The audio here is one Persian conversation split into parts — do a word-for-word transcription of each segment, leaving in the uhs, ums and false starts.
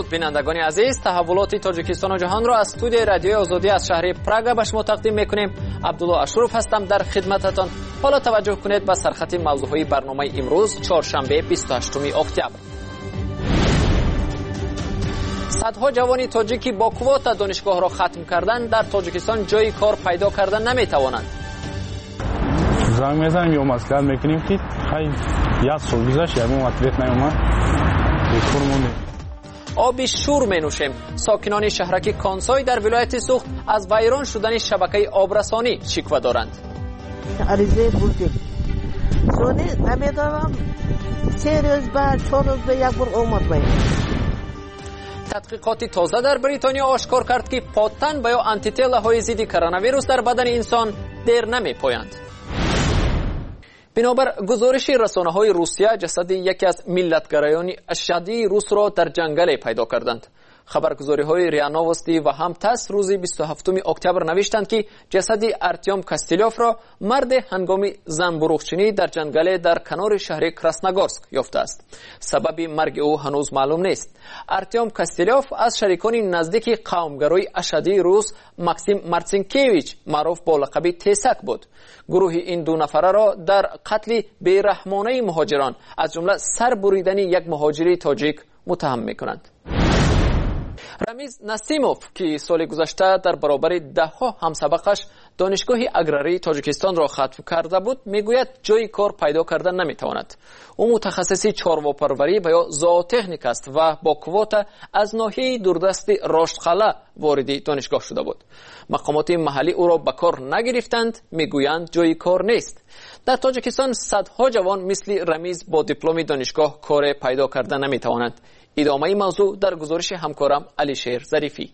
درود بینندگان عزیز، تحولات تاجیکستان و جهان را از استودیوی رادیوی آزادی از شهر پراگ به شما تقدیم میکنیم. عبدالله اشرف هستم در خدمتتان. حالا توجه کنید به سرخط موضوعهای برنامه امروز چهارشنبه بیست و هشتم اکتبر. صدها جوان تاجیکی با کواتا دانشگاه را ختم کردن در تاجیکستان جای کار پیدا کردن نمیتوانند. زنگ میزنیم یا مسئله میکنیم که خیلی یک سال گذشت یعنی مطلب نیومد. آب شور می نوشیم. ساکنان شهرک کانسای در ولایت سوخت از ویران شدن شبکه آبرسانی شکوه دارند. عریضه بردیم. سونی نمیدارم سه روز بعد چهار روز به یک بار اومد باید. تحقیقات تازه در بریتانیا آشکار کرد که پاتن و یا آنتیتلا های ضد کرونا ویروس در بدن انسان دیر نمی پایند. بنابر گزارش رسانه‌های روسیه جسد یکی از ملتگرایان اشدی روس را در جنگل پیدا کردند. خبرگزاری‌های ریا نووستی و هم تاس روز بیست و هفتم اکتبر نوشتند که جسد ارتیوم کاستیلوف را مرد هنگام زنبوروغچینی در جنگل در کنار شهر کراسنogorsk یافته است. سبب مرگ او هنوز معلوم نیست. ارتیوم کاستیلوف از شریکان نزدیک قومگرای اشدی روس ماکسیم مارچینکیویچ معروف با لقب تیسک بود. گروه این دو نفره را در قتل بیرحمانه مهاجران از جمله سر بریدن یک مهاجر تاجیک متهم می‌کنند. رامیز نسیموف که سال گذشته در برابر ده ها همسبقش دانشگاه اگراری تاجیکستان را ختم کرده بود میگوید جای کار پیدا کردن نمیتواند. او متخصصی چارواپروری و یا زوتکنیک است و با کواتا از ناحیه دوردست راشتخاله وارد دانشگاه شده بود. مقامات محلی او را به کار نگرفتند، میگویند جای کار نیست. در تاجیکستان صدها جوان مثل رامیز با دیپلم دانشگاه کار پیدا کردن نمیتوانند. ادامه این موضوع در گزارش همکارم علی شیر ظریفی.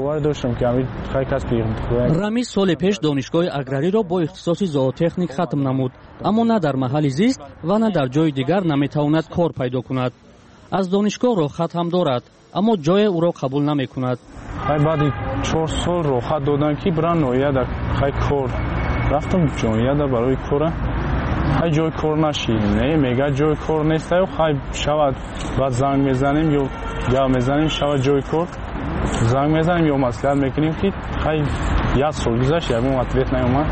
رامیز سال پیش دانشگاه اگراری را با اختصاص زوتکنیک ختم نمود، اما نه در محل زیست و نه در جای دیگر نمیتواند کار پیدا کند. از دانشگاه روخت هم دارد، اما جای او را قبول نمیکند. بعد چهار سال روخت دادن که برای نویه خیلی کار رفتم جایه در برای کار های جای کار نشید. نه میگه جای کار نیست و خیلی شود بعد زنگ میزنیم یا یا میزنیم شود جای کار زنگ میزنیم یا مسئله میکنیم که خیلی یک سال گذشت یعنی مطلب نیومد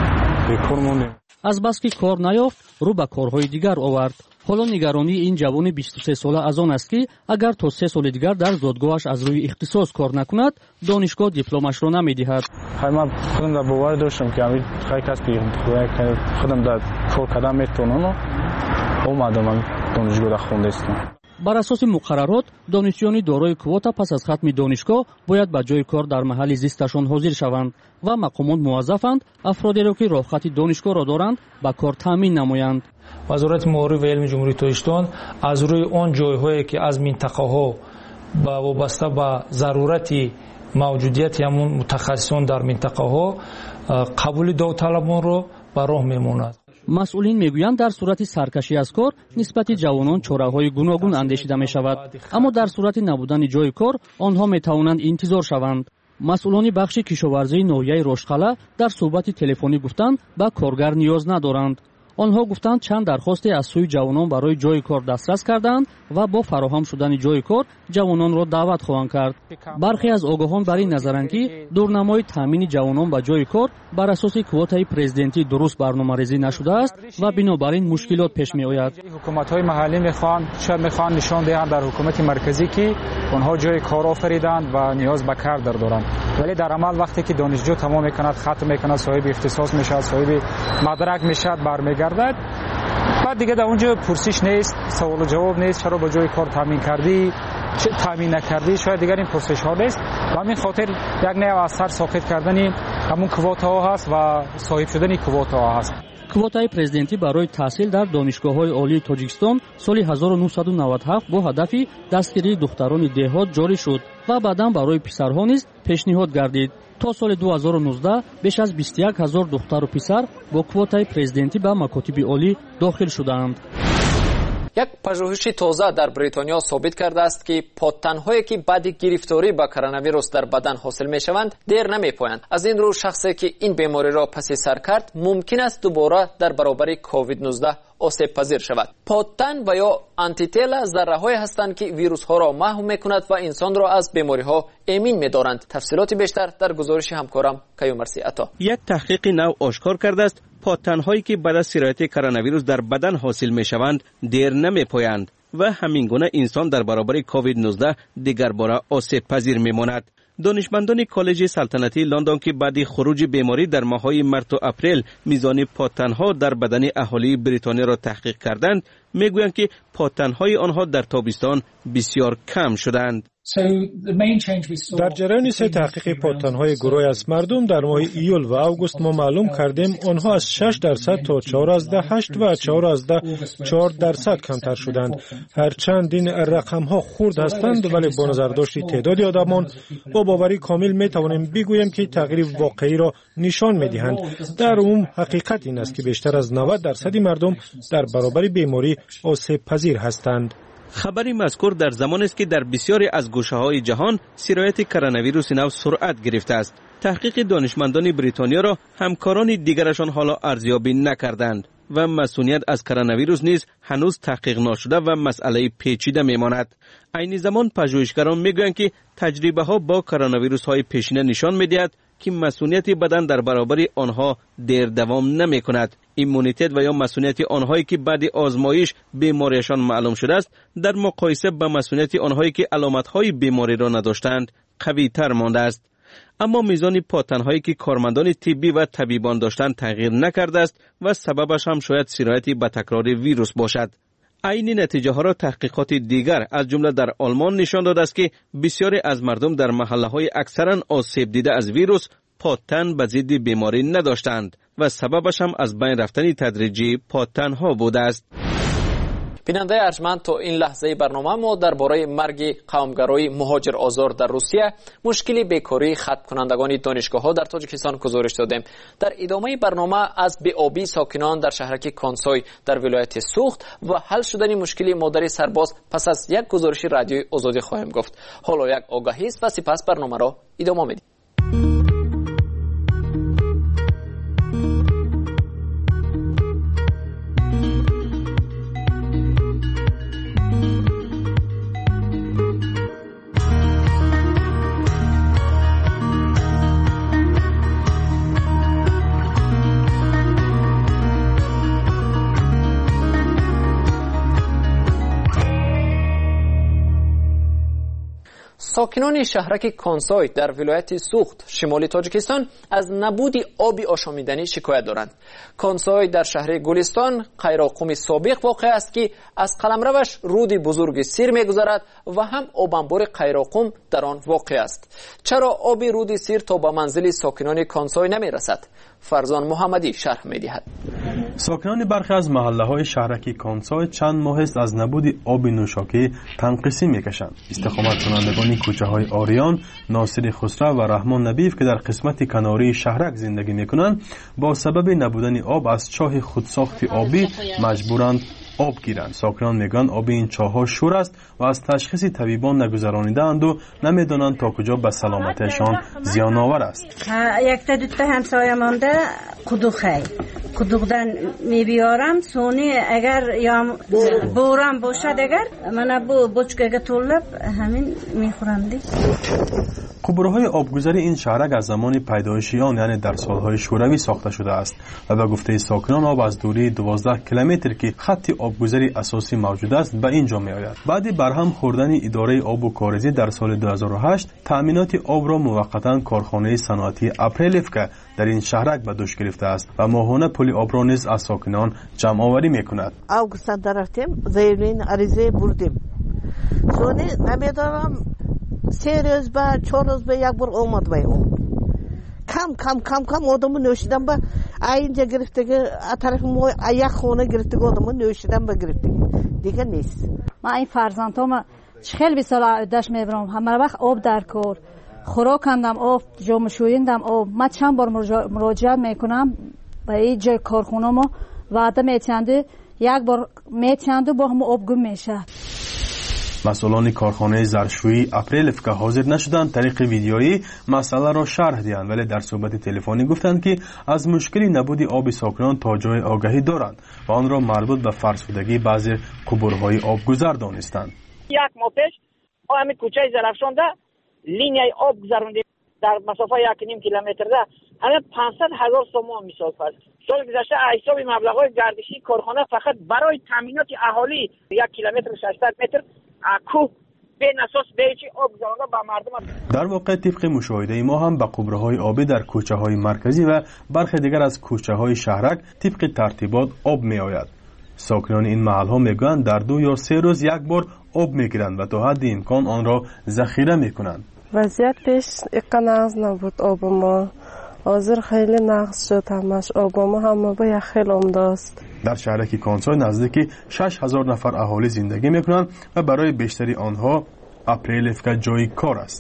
بیکار موندیم. از بس که کار نیافت رو به کارهای دیگر آورد. حالا نگرانی این جوان بیست و سه ساله از آن است که اگر تا سه سال دیگر در زادگاهش از روی اختصاص کار نکند دانشگاه دیپلمش را نمیدهد. خیلی من خودم در باور داشتم که خیلی کس که خودم در کار کردن میتونم و اومدم من دانشگاه در خونده استم. بر اساس مقررات دانشجویان دارای کواتا پس از ختم دانشگاه باید به جای کار در محل زیستشان حاضر شوند و مقامات موظفند افرادی را که راهخط دانشگاه را دارند به کار تامین نمایند. وزارت معارف و علم جمهوری تاجیکستان از روی آن جایهایی که از منطقه‌ها با وابسته به ضرورت موجودیت همون متخصصان در منطقه‌ها قبول داوطلبان را به راه می‌ماند. مسئولین میگویند در صورت سرکشی از کار نسبت جوانان چاره‌های گوناگون اندیشیده می‌شود، اما در صورت نبودن جای کار آنها می‌توانند انتظار شوند. مسئولان بخش کشاورزی ناحیه راشتخاله در صحبت تلفنی گفتند به کارگر نیاز ندارند. آنها گفتند چند درخواست از سوی جوانان برای جای کار دسترس کردند و با فراهم شدن جای کار جوانان را دعوت خواهند کرد. برخی از آگاهان بر این نظرند که دورنمای تامین جوانان به جای کار بر اساس کوتای پرزیدنتی درست برنامه‌ریزی نشده است و بنابراین مشکلات پیش می‌آید. حکومت‌های محلی می‌خوان شاید می‌خوان نشان دهند در حکومت مرکزی که آنها جای کار آفریدند و نیاز به کار دارند، ولی در عمل وقتی که دانشجو تمام می‌کند ختم می‌کند صاحب اختصاص میشه صاحب مدرک میشه برمیگردد بعد دیگه در اونجا پرسش نیست، سوال و جواب نیست، چرا با جای کار تامین کردی چه تامین نکردی، شاید دیگر این پرسش ها نیست و همین خاطر یک نوع از سر ساکت کردن همون کواتا ها هست و صاحب شدن کواتا ها هست. کوتای پرزیدنتی برای تحصیل در دانشگاه‌های عالی تاجیکستان سال هزار و نهصد و نود و هفت با هدف دستگیری دختران دهات جاری شد و بعداً برای پسرها نیز پیشنهاد گردید. تا سال دو هزار و نوزده بیش از بیست و یک هزار دختر و پسر با کوتای پرزیدنتی به مکاتب عالی داخل شدند. یک پژوهش تازه در بریتانیا ثابت کرده است که پادتن‌هایی که بعد گرفتاری با کرونا ویروس در بدن حاصل می‌شوند دیر نمی‌پایند. از این رو شخصی که این بیماری را پس سر کرد ممکن است دوباره در برابر کووید نوزده آسیب پذیر شود. پادتن و یا آنتیتل ذره‌هایی هستند که ویروس‌ها را محو می‌کند و انسان را از بیماری‌ها امین می‌دارند. تفصیلات بیشتر در گزارش همکارم کیومرثی عطا. یک تحقیق نو آشکار کرده است پادتن‌هایی که بعد از سرایت کرونا ویروس در بدن حاصل می‌شوند دیر نمی‌پایند و همین گونه انسان در برابر کووید نوزده دیگر باره آسیب پذیر می‌ماند. دانشمندان کالج سلطنتی لندن که بعد خروج بیماری در ماه‌های مارس و اپریل میزان پادتن‌ها در بدن اهالی بریتانیا را تحقیق کردند، میگویند که پادتن‌های آنها در تابستان بسیار کم شدند. در جریان سه تحقیق پادتن‌های گروه از مردم در ماه ایول و آگوست ما معلوم کردیم آنها از شش درصد تا چهار ازده هشت و چهار ازده چهار درصد کمتر شدند. هرچند این رقم‌ها خرد هستند ولی با نظر داشت تعداد آدمان با باوری کامل می توانیم بگوییم که تغییر واقعی را نشان می‌دهند. در عموم حقیقت این است که بیشتر از نود درصد مردم در برابر بیماری آسیب پذیر هستند. خبری مذکور در زمانی است که در بسیاری از گوشه‌های جهان سرایت کرونا ویروس نو سرعت گرفته است. تحقیق دانشمندان بریتانیا را همکاران دیگرشان حالا ارزیابی نکردند و مسئولیت از کرونا ویروس نیز هنوز تحقیق نشده و مسئله پیچیده میماند. عین زمان پژوهشگران میگویند که تجربه ها با کرونا ویروس های پیشینه نشان میدهد که مسئولیت بدن در برابر آنها دیر دوام نمی کند. ایمونیتت و یا مسئولیت آنهایی که بعد آزمایش بیماریشان معلوم شده است در مقایسه با مسئولیت آنهایی که علامت های بیماری را نداشتند قوی تر مانده است. اما میزان پادتن‌هایی که کارمندان طبی و طبیبان داشتند تغییر نکرده است و سببش هم شاید سرایت به تکرار ویروس باشد. عین نتیجه ها را تحقیقات دیگر از جمله در آلمان نشان داده است که بسیاری از مردم در محله های اکثرا آسیب دیده از ویروس پادتن به ضد بیماری نداشتند و سببش هم از بین رفتن تدریجی پادتن ها بوده است. بیننده ارجمند، تا این لحظه برنامه ما درباره مرگ قومگرای مهاجر آزار در روسیه، مشکل بیکاری ختم کنندگان دانشگاه ها در تاجیکستان گزارش دادیم. در ادامه برنامه از بی‌آبی ساکنان در شهرک کانسای در ولایت سوخت و حل شدن مشکل مادر سرباز پس از یک گزارش رادیوی آزادی خواهیم گفت. حالا یک آگاهی است و سپس برنامه را ادامه میدیم. ساکنان شهرک کانسای در ولایت سوخت شمال تاجیکستان از نبود آب آشامیدنی شکایت دارند. کانسای در شهر گلستان قیراقوم سابق واقع است که از قلمروش رود بزرگ سیر می‌گذرد و هم آبانبار قیراقوم در آن واقع است. چرا آب رود سیر تا به منزل ساکنان کانسای نمی‌رسد؟ فرزان محمدی شرح می‌دهد. ساکنان برخی از محله‌های شهرک کانسای چند ماه است از نبود آب نوشاکی تنقیصی می‌کشند. استقامت کنندگان کوچه‌های آریان، ناصر خسرو و رحمان نبیف که در قسمت کناری شهرک زندگی می‌کنند، با سبب نبودن آب از چاه خودساخت آبی مجبورند آب گیرند. ساکنان میگن آب این چاه‌ها شور است و از تشخیص طبیبان نگذرانیده‌اند و نمیدانند تا کجا به سلامتیشان زیان آور است. یک تا دو تا همسایه مانده قدوخی قدوقدن میبیارم سونی اگر یا بورم باشد اگر من بو بچکه طلب همین میخورم دی. قبره‌های آبگذری این شهرک از زمان پیدایش آن یعنی در سالهای شوروی ساخته شده است و به گفته ساکنان آب از دوری دوازده کیلومتر که خط آبگذری اساسی موجود است به اینجا می آید. بعد برهم خوردن اداره آب و کاریزی در سال دو هزار و هشت تأمینات آب را موقتا کارخانه صنعتی اپریلف که در این شهرک به دوش گرفته است و ماهانه پول آب را نیز از ساکنان جمع آوری می کند. آگوست در رفتیم زیرین عریضه بردیم. سونی نمیدارم سه روز بعد چهار روز به یک بار اومد به اون کم کم کم کم آدمو نوشیدم به اینجا گرفته که طرف ما یک خونه گرفته آدمو نوشیدم به گرفته دیگه نیست. من این فرزندام خیلی به سال عدش میبرم همه وقت آب در کار خوراکم دم آب جام شویندم آب. من چند بار مراجعه میکنم به این جای کارخونه ما وعده میتینده یک بار میتیند و با هم آب گم میشه. مسئولان کارخانه ظرفشویی اپریل که حاضر نشدند طریق ویدیویی مسئله را شرح دهند، ولی در صحبت تلفنی گفتند که از مشکلی نبودی آب ساکنان تا جای آگاهی دارند و آن را مربوط به فرسودگی بعضی قبورهای آبگذر دانستند. یک ماه پیش همین کوچه ظرفشان ده لینیای آب گذروندیم در مسافه یک نیم کیلومتر ده همین پانصد هزار سوم مثال فرض. سال گذشته حساب مبلغ‌های گردشی کارخانه فقط برای تامینات اهالی یک کیلومتر ششصد متر اکو به اساس بیچ آب گذرانده به مردم. در واقع طبق مشاهده ما هم به قبره‌های آبی در کوچه‌های مرکزی و برخی دیگر از کوچه‌های شهرک طبق ترتیبات آب می‌آید. ساکنان این محل‌ها میگویند در دو یا سه روز یک بار آب می‌گیرند و تا حد امکان آن را ذخیره می‌کنند. وضعیت پیش اقناز نبود آب ما. حاضر خیلی نقص شد همش آب ما هم با یک خیلی عمداست. در شهرک کانسای نزدیک شش هزار نفر اهالی زندگی میکنند و برای بیشتری آنها اپریل که جای کار است.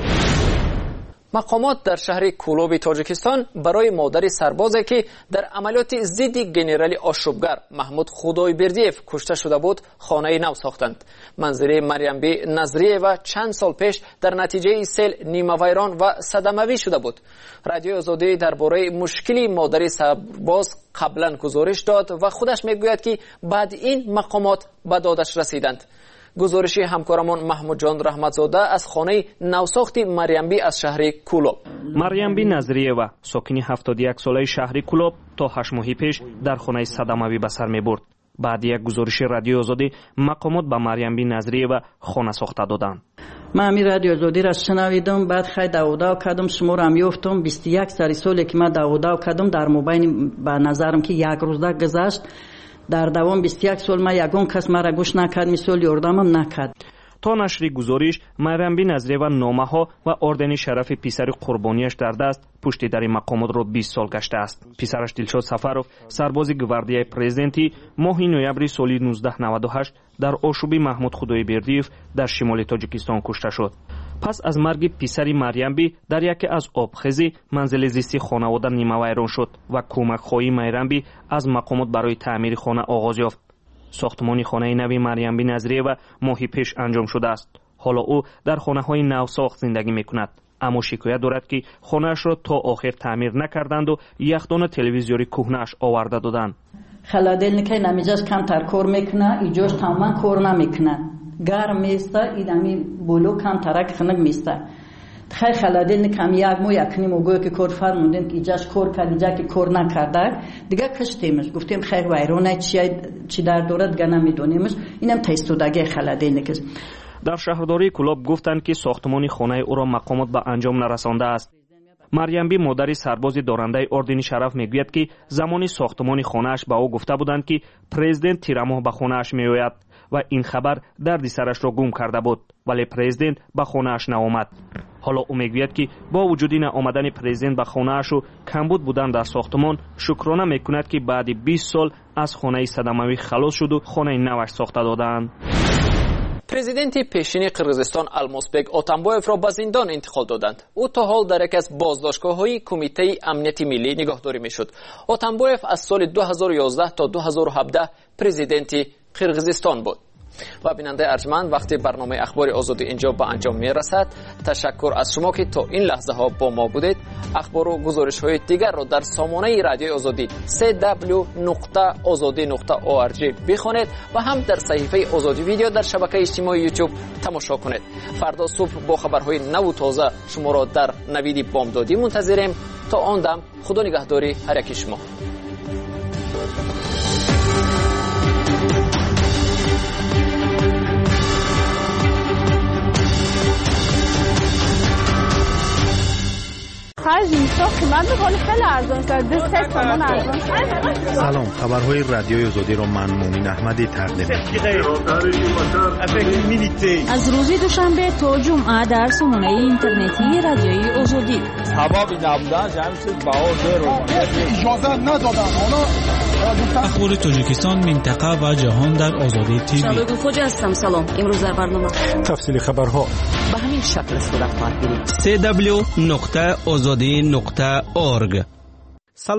مقامات در شهر کولوب تاجیکستان برای مادر سربازی که در عملیات ضد گنرال آشوبگر محمود خدایبردیف کشته شده بود خانه نو ساختند. منظره مریمبی نظریه و چند سال پیش در نتیجه سیل نیمه ویران و صدمه‌ای شده بود. رادیو آزادی درباره مشکلی مادر سرباز قبلا گزارش داد و خودش میگوید که بعد این مقامات به دادش رسیدند. گزارشی همکارمون محمود جان رحمتزاده از خانه نوساخت مریمبی از شهر کولوب. مریمبی نظریه و ساکنی هفتاد و یک ساله شهر کولوب تا هشت ماه پیش در خانه صدموی به سر میبرد. بعد یک گزارش رادیو آزادی مقامات به مریمبی نظریه و خانه ساخته دادند. من می رادیو آزادی را شنویدم، بعد خیلی داودا کردم، شما را میافتم بیست و یک سال سالی که من داودا کردم در مبین به نظرم که یک روز گذشت. در دوام بیست و یک سال ما یگان کس مرا گوش نکرد، مثال یاردمم نکرد. تا نشر گزارش مریمبی نظریه و نامه ها و اردن شرف پسر قربانیش در دست پشت در مقامات را بیست سال گشته است. پسرش دلشاد سفروف سرباز گواردیای پرزیدنتی ماه نوامبر سال نوزده نود و هشت در آشوبی محمود خدایبردیف در شمال تاجیکستان کشته شد. پس از مرگ پسری مریمبی در یکی از آبخیزی منزل زیستی خانواده نیمه ویران شد و کمک خواهی مریمبی از مقامات برای تعمیر خانه آغاز یافت. ساختمان خانه نوی مریمبی نظریه و ماهی پیش انجام شده است. حالا او در خانه های نو ساخت زندگی می کند، اما شکایت دارد که خانه‌اش را تا آخر تعمیر نکردند و یخدان تلویزیونی کهنه‌اش آورده دادند. خلادلنیکای نمیجاش کمتر کار میکنه، ایجاش تمام کار نمیکنه. گرم میسته، ایدامی بلو کم ترک خنک میسته. خیلی خلادلنیک هم یک مو یکنی موگوی که کار فرموندیم که ایجاش کار کرد، ایجا که کار نکرده دیگه کشتیمش. گفتیم خیلی ویرانه چی در دارد دیگه نمیدونیمش. اینم تایستودگی خلادلنیک است. در شهرداری کولوب گفتند که ساختمان خانه او را مقامات به انجام نرسانده است. مریمبی مادر سرباز دارنده اردن شرف میگوید که زمانی ساختمان خانه‌اش به او گفته بودند که پرزیدنت تیرماه به خانه‌اش میآید و این خبر دردی سرش را گم کرده بود، ولی پرزیدنت به خانه‌اش نآمد. حالا او میگوید که با وجود آمدن پرزیدنت به خانه‌اش و کمبود بودن در ساختمان شکرانه میکند که بعد بیست سال از خانه صدموی خلاص شد و خانه نوش ساخته دادند. پرزیدنت پیشین قرغیزستان المازبек اتامبایف را به زندان انتقال دادند. او تا حال در یکی از بازداشتگاه‌های کمیته امنیت ملی نگهداری میشد. اتامبایف از سال دو هزار و یازده تا دو هزار و هفده پرزیدنت قرغیزستان بود. و بیننده ارجمند، وقتی برنامه اخبار آزادی اینجا به انجام می رسد. تشکر از شما که تا این لحظه ها با ما بودید. اخبار و گزارش های دیگر را در سامانه رادیو آزادی دبلیو دبلیو دبلیو نقطه آزادی نقطه او آر جی بخوانید و هم در صفحه آزادی ویدیو در شبکه اجتماعی یوتیوب تماشا کنید. فردا صبح با خبرهای نو و تازه شما را در نوید بامدادی منتظریم. تا آن دم خدا نگهداری هر یک شما. خرج میشه قیمت میکنه خیلی ارزان شد. دو سه تومن ارزان شد. سلام، خبرهای رادیوی آزادی را من مومن احمدی تقدیم می‌کنم. از روز دوشنبه تا جمعه در سامانه اینترنتی رادیوی آزادی. سبب نبودن جمع شد بهار رو اجازه ندادن. اخبار تاجیکستان، منطقه و جهان در آزادی تیوی. شباب خوش هستم. سلام. امروز در برنامه تفصیل خبرها به همین شکل صورت خواهد گرفت. دبلیو دبلیو دبلیو نقطه آزادی نقطه اورگ. سلام،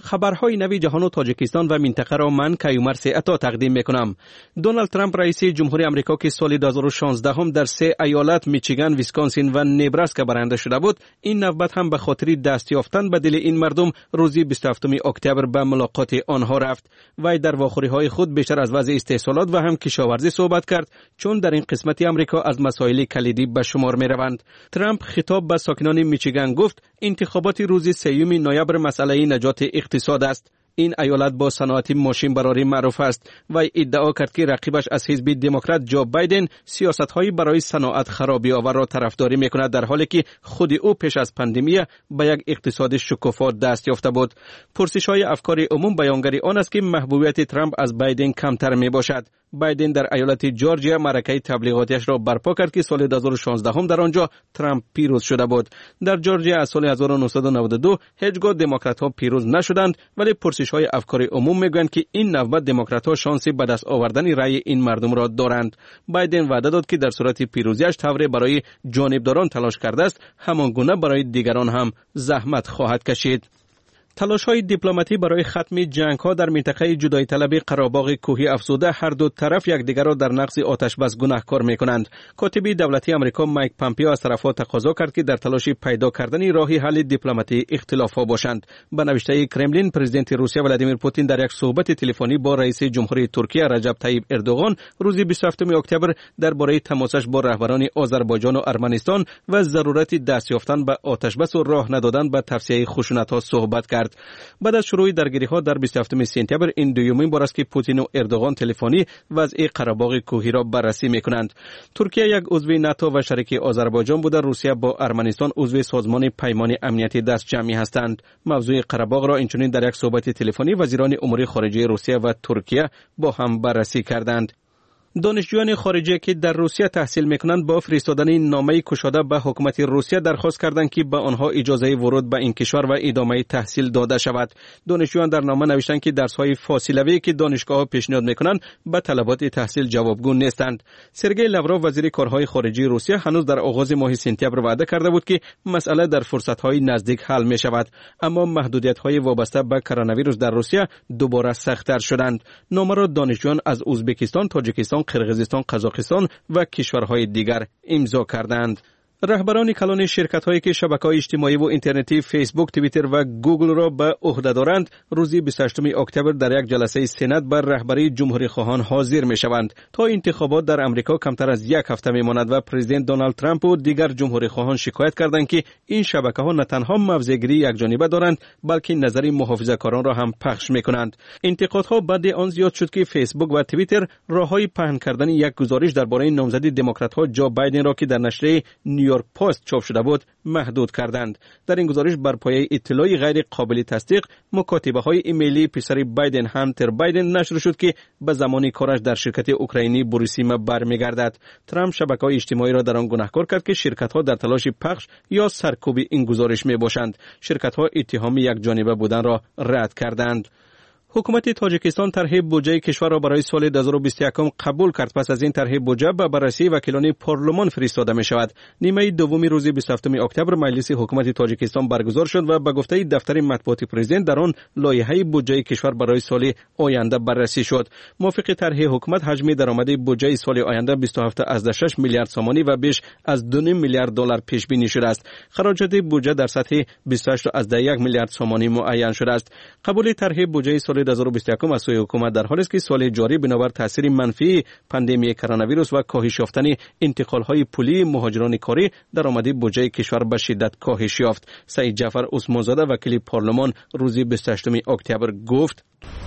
خبرهای نوی جهان و تاجیکستان و منطقه را من کیومر سیعتا تقدیم میکنم. دونالد ترامپ رئیس جمهوری آمریکا که سال دو هزار و شانزده هم در سه ایالت میچیگان، ویسکانسین و نبراسکا برنده شده بود، این نوبت هم به خاطر دست یافتن به دل این مردم روزی بیست و هفتم اکتبر به ملاقات آنها رفت. وی در واخوری‌های خود بیشتر از وضع استحصالات و هم کشاورزی صحبت کرد، چون در این قسمت آمریکا از مسائل کلیدی به شمار میروند. ترامپ خطاب به ساکنان میچیگان گفت انتخابات روز سوم نوامبر مسئله نجات اقتصاد است. این ایالت با صنعت ماشین براری معروف است و ادعا کرد که رقیبش از حزب دموکرات جو بایدن سیاست‌هایی برای صنعت خرابی آور را طرفداری می‌کند، در حالی که خود او پیش از پاندمی به یک اقتصاد شکوفا دست یافته بود. پرسش‌های افکار عموم بیانگر آن است که محبوبیت ترامپ از بایدن کمتر میباشد. بایدن در ایالت جورجیا معرکه تبلیغاتیش را برپا کرد که سال دو هزار و شانزده هم در آنجا ترامپ پیروز شده بود. در جورجیا از سال هزار و نهصد و نود و دو هیچگاه دموکرات‌ها پیروز نشدند، ولی پرسش‌های افکار عموم میگویند که این نوبت دموکرات‌ها شانسی به دست آوردن رأی این مردم را دارند. بایدن وعده داد که در صورت پیروزیش طوری برای جانبداران تلاش کرده است، همان گونه برای دیگران هم زحمت خواهد کشید. تلاش‌های دیپلماتی برای ختم جنگ‌ها در منطقه جدایی طلبی قره‌باغ کوهی افزوده هر دو طرف یکدیگر را در نقض آتش‌بس گناهکار می‌کنند. کاتب دولتی آمریکا مایک پامپیو از طرف‌ها تقاضا کرد که در تلاش پیدا کردن راهی حل دیپلماتی اختلاف‌ها باشند. به نوشته کرملین، پرزیدنت روسیه ولادیمیر پوتین در یک صحبت تلفنی با رئیس جمهوری ترکیه رجب طیب اردوغان روز بیست و هفتم اکتبر درباره تماسش با رهبران آذربایجان و ارمنستان و ضرورت دست یافتن به آتش‌بس و راه ندادن به توسعه خشونت‌ها صحبت کرد. بعد از شروع درگیری‌ها در بیست و هفتم سپتامبر این دومین بار است که پوتین و اردوغان تلفنی وضع قره‌باغ کوهی را بررسی می‌کنند. ترکیه یک عضو ناتو و شریک آذربایجان بوده، روسیه با ارمنستان عضو سازمان پیمان امنیتی دست جمعی هستند. موضوع قره‌باغ را اینچنین در یک صحبت تلفنی وزیران امور خارجه روسیه و ترکیه با هم بررسی کردند. دانشجویان خارجی که در روسیه تحصیل میکنند با فرستادن نامه کشاده به حکومت روسیه درخواست کردند که به آنها اجازه ورود به این کشور و ادامه تحصیل داده شود. دانشجویان در نامه نوشتند که درس‌های فاصله‌ای که دانشگاه‌ها پیشنهاد میکنند به طلبات تحصیل جوابگو نیستند. سرگئی لاوروف وزیر کارهای خارجه روسیه هنوز در آغاز ماه سپتامبر وعده کرده بود که مسئله در فرصت‌های نزدیک حل می‌شود، اما محدودیت‌های وابسته به کرونا ویروس در روسیه دوباره سخت‌تر شدند. نامه را دانشجویان از ازبکستان، تاجیکستان، قرقیزستان، قزاقستان و کشورهای دیگر امضا کردند. رهبران کلان شرکت‌هایی که شبکه‌های اجتماعی و اینترنتی فیسبوک، توییتر و گوگل را به عهده دارند، روز بیست و هشتم اکتبر در یک جلسه سنا بر رهبری جمهوری خواهان حاضر می‌شوند. تا انتخابات در آمریکا کمتر از یک هفته می‌ماند و پرزیدنت دونالد ترامپ و دیگر جمهوری خواهان شکایت کردند که این شبکه‌ها نه تنها موضع‌گیری یکجانبه دارند، بلکه نظر محافظه‌کاران را هم پخش می‌کنند. انتقادها بعد آن زیاد شد که فیسبوک و توییتر راههای پهن کردن یک گزارش درباره نامزدی دموکرات‌ها جو بایدن را که در نشریه نیویورک پست چاپ شده بود محدود کردند. در این گزارش بر پایه اطلاعی غیر قابل تصدیق مکاتبه‌های ایمیلی پسر بایدن، هانتر بایدن، نشر شد که به زمان کارش در شرکت اوکراینی بوریسیما برمیگردد. ترامپ شبکه‌های اجتماعی را در آن گناهکار کرد که شرکت‌ها در تلاش پخش یا سرکوب این گزارش می‌باشند. شرکت‌ها اتهام یکجانبه بودن را رد کردند. حکومت تاجیکستان طرح بودجه کشور را برای سال دو هزار و بیست و یک قبول کرد. پس از این طرح بودجه به بررسی وکیلان پارلمان فرستاده می شود. نیمه دوم روز بیست و هفتم اکتبر مجلس حکومت تاجیکستان برگزار شد و به گفته دفتر مطبوعات پرزیدنت در آن لایحه بودجه کشور برای سال آینده بررسی شد. موافق طرح حکومت حجم درآمد بودجه سال آینده بیست و هفت ازده شش میلیارد سامانی و بیش از دو میلیارد دلار پیش بینی شده است. خراجات بودجه در سطح بیست و هشت ازده یک میلیارد سامانی معین شده است. قبول طرح بودجه سال دو هزار و بیست و یک از سوی حکومت در حالی است که سال جاری بنابر تاثیر منفی پاندمی کرونا ویروس و کاهش یافتن انتقال‌های پولی مهاجران کاری درآمد بودجه کشور به شدت کاهش یافت. سعید جعفر عثمانزاده وکیل پارلمان روز بیست و هشتم اکتبر گفت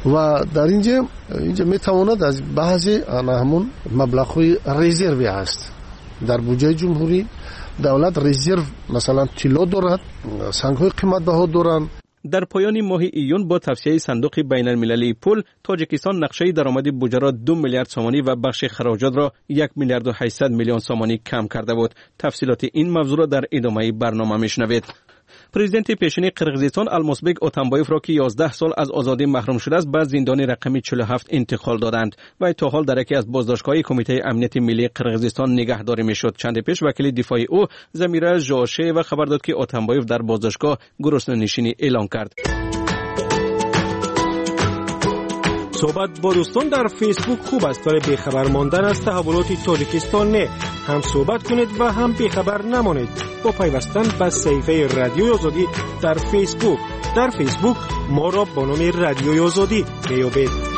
و در اینجا اینجا میتواند از بعضی آن همون مبلغ‌های رزرو است. در بودجه جمهوری دولت رزرو مثلا طلا دارد، سنگ‌های قیمت بها دارند. در پایان ماه ایون با توسعه صندوق بین المللی پول، تاجیکستان نقشه درآمد بودجه را دو میلیارد سامانی و بخش خراجات را یک میلیارد و هشتصد میلیون سامانی کم کرده بود. تفصیلات این موضوع را در ادامه برنامه میشنوید. پرزیدنت پیشین قرقیزستان المازبک اتامبایوف را که یازده سال از آزادی محروم شده است به زندان رقم چهل و هفت انتقال دادند و تا حال در یکی از بازداشت‌های کمیته امنیت ملی قرقیزستان نگهداری میشد. چند پیش وکیل دفاعی او زمیره ژاشه و خبر داد که اتامبایوف در بازداشتگاه گرسنه‌نشینی اعلام کرد. صحبت با دوستان در فیسبوک خوب است ولی بیخبر ماندن از تحولات تاجیکستان نه. هم صحبت کنید و هم بیخبر نمانید با پیوستن به صفحه رادیوی آزادی در فیسبوک. در فیسبوک ما را با نام رادیوی آزادی میابید.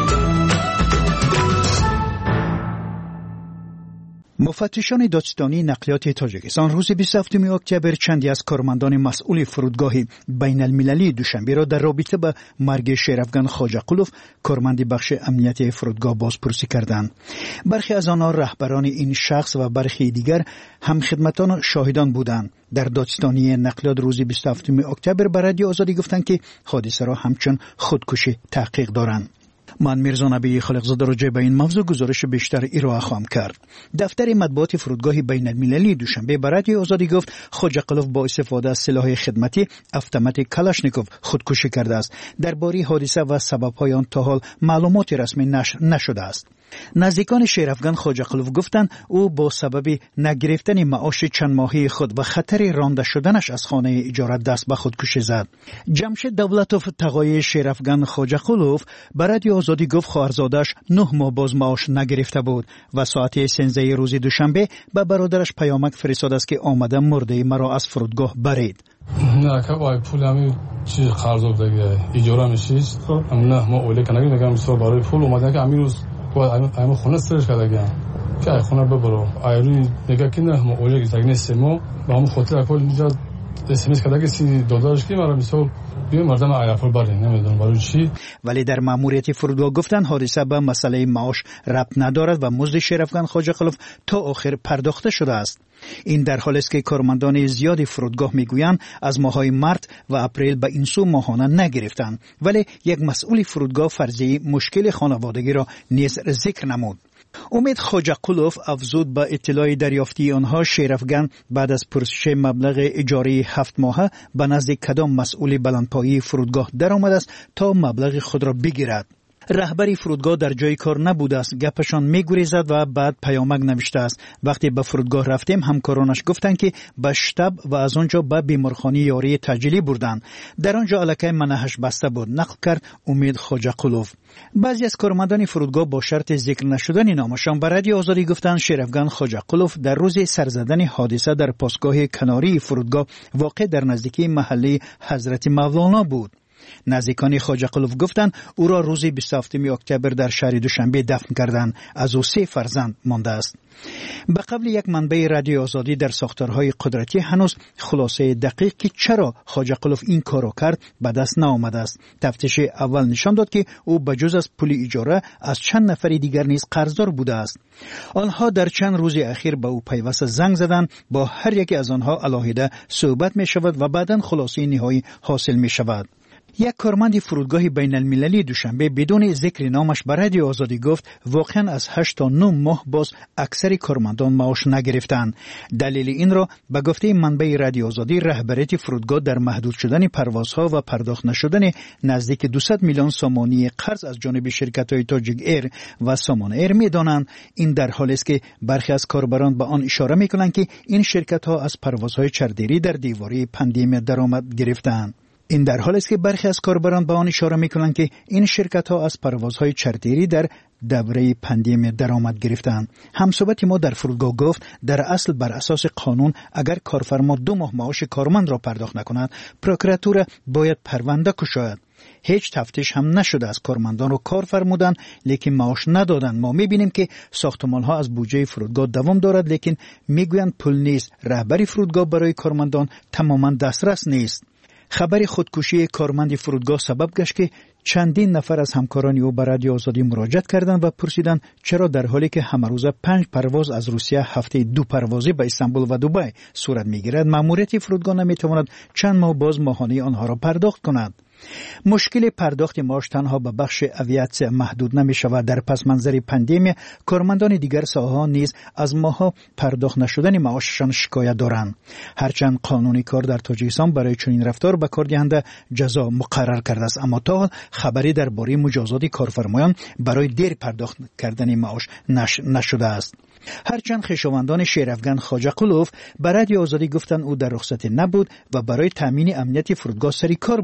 مفتشان دادستانی نقلیات تاجیکستان روز بیست و هفتم اکتبر چندی از کارمندان مسئول فرودگاه بین المللی دوشنبه را در رابطه با مرگ شیرافگان خواجه قلوف کارمند بخش امنیت فرودگاه بازپرسی کردند. برخی از آنها رهبران این شخص و برخی دیگر هم خدمتان شاهدان بودند. در دادستانی نقلیات روز بیست و هفتم اکتبر به رادیو آزادی گفتند که حادثه را همچون خودکشی تحقیق دارند. من میرزا نبی خالقزاده راجع به این موضوع گزارش بیشتر ارائه خواهم کرد. دفتر مطبوعات فرودگاه بین المللی دوشنبه به رادیو آزادی گفت خواجه قلوف با استفاده از سلاح خدمتی اتومات کلاشنیکوف خودکشی کرده است. درباره حادثه و سبب‌های آن تا حال معلومات رسمی نشر نشده است. نزدیکان شیرافگان خواجه قلوف گفتند او با سبب نگرفتن معاش چند ماهه خود و خطر رانده شدنش از خانه اجاره دست به خودکشی زد. جمشید دولتوف تقای شیرافگان خواجه قلوف به رادیو آزادی گفت خواهرزادش نه ماه باز معاش نگرفته بود و ساعت سیزده روز دوشنبه به برادرش پیامک فرستاد است که آمده مرده مرا از فرودگاه برید. نه که با پول همی چی قرض افتاده اجاره میشیست نه ما اوله کنگی میگم سو برای پول اومدن که همین روز باید ایمو خونه سرش کردگیم که ای خونه ببرو ایروی نگه که نه ما اوله که نیستیم ما با هم خاطر پول اینجا اسمس کردگی سی داداش که مرا مثال بیایم مردم ایرپول بریم نمیدونم برای چی. ولی در ماموریت فرودگاه گفتن حادثه به مسئله معاش ربط ندارد و مزد شیرافگان خواجه قلوف تا آخر پرداخته شده است. این در حالی است که کارمندان زیادی فرودگاه میگویند از ماه‌های مارت و اپریل به این سو ماهانه نگرفتند ولی یک مسئول فرودگاه فرضی مشکل خانوادگی را نیز ذکر نمود. امید خواجه قلوف افزود به اطلاع دریافتی آنها شیرافگان بعد از پرسش مبلغ اجاره هفت ماهه به نزد کدام مسئول بلندپایه فرودگاه درآمده است تا مبلغ خود را بگیرد. رهبری فرودگاه در جای کار نبوده است، گپشان میگریزد و بعد پیامک نوشته است. وقتی به فرودگاه رفتیم همکارانش گفتند که به شتاب و از آنجا به بیمارخانه یاری تجلی بردند. در آنجا الکی منهش بسته بود، نقل کرد امید خواجه قلوف. بعضی از کارمندان فرودگاه با شرط ذکر نشدن نامشان به رادیو آزادی گفتند شیرافگان خواجه قلوف در روز سرزدن حادثه در پاسگاه کناری فرودگاه واقع در نزدیکی محله حضرت مولانا بود. نزدیکان خواجه قلوف گفتند او را روز بیست و هفتم اکتبر در شهر دوشنبه دفن کردند. از او سه فرزند مانده است. به قبل یک منبع رادیو آزادی در ساختارهای قدرتی هنوز خلاصه دقیق که چرا خواجه قلوف این کارو کرد به دست نآمده است. تفتیش اول نشان داد که او بجز از پول اجاره از چند نفر دیگر نیز قرضدار بوده است. آنها در چند روز اخیر به او پیوسته زنگ زدند، با هر یکی از آنها علاهیده صحبت می شود و بعداً خلاصه نهایی حاصل می شود. یک کارمند فرودگاه بین المللی دوشنبه بدون ذکر نامش به رادیو آزادی گفت واقعا از هشت تا نه ماه باز اکثر کارمندان معاش نگرفتند. دلیل این را به گفته منبع رادیو آزادی رهبریت فرودگاه در محدود شدن پروازها و پرداخت نشدن نزدیک دویست میلیون سامانی قرض از جانب شرکت‌های تاجیک ایر و سامان ایر می‌دانند. این در حالی است که برخی از کاربران به آن اشاره می‌کنند که این شرکت‌ها از پروازهای چردری در دیواره پندمی درآمد گرفتند. این در حالی است که برخی از کاربران به آن اشاره می‌کنند که این شرکت‌ها از پروازهای چارتری در دوره پندمی درآمد گرفتند. همصحبت ما در فرودگاه گفت در اصل بر اساس قانون اگر کارفرما دو ماه معاش کارمند را پرداخت نکند، پروکراتور باید پرونده کشاید. هیچ تفتیش هم نشده از کارمندان رو کار فرمودند لیکن معاش ندادند. ما می‌بینیم که ساختمان‌ها از بودجه فرودگاه دوام دارد لیکن میگویند پول نیست. رهبری فرودگاه برای کارمندان تماما دسترس نیست. خبر خودکشی کارمند فرودگاه سبب گشت که چندین نفر از همکاران او به رادیو آزادی مراجعه کردند و پرسیدند چرا در حالی که همه روزه پنج پرواز از روسیه هفته دو پروازی به استانبول و دبی صورت میگیرد ماموریت فرودگاه نمیتواند چند ماه باز ماهانه آنها را پرداخت کند. مشکل پرداخت معاش تنها به بخش اویات محدود نمی شود. در پس منظر پندمی کارمندان دیگر ساحه‌ها نیز از ماها پرداخت نشدن معاششان شکایت دارند. هرچند قانون کار در تاجیکستان برای چنین رفتار به کاردهنده جزا مقرر کرده است، اما تا خبری درباره مجازات کارفرمایان برای دیر پرداخت کردن معاش نش... نشده است. هرچند خویشاوندان شیرافگان خواجه قلوف به رادیو آزادی گفتند او در رخصتی نبود و برای تامین امنیت فرودگاه سری کار بود.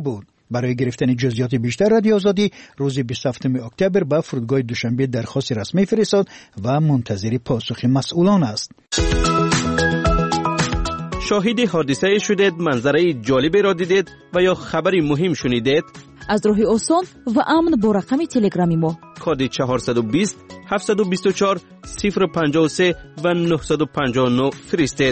برای گرفتن جزئیات بیشتر رادیو آزادی روز بیست و هفتم اکتبر به فرودگاه دوشنبه درخواست رسمی فرستاد و منتظر پاسخ مسئولان است. شاهد حادثه شدید، منظره جالبی را دیدید و یا خبری مهم شنیدید؟ از راه آسان و امن با رقم تلگرامی ما کد چهارصد و بیست هفتصد و بیست و چهار صفر پنجاه و سه و نهصد و پنجاه و نه فرستید.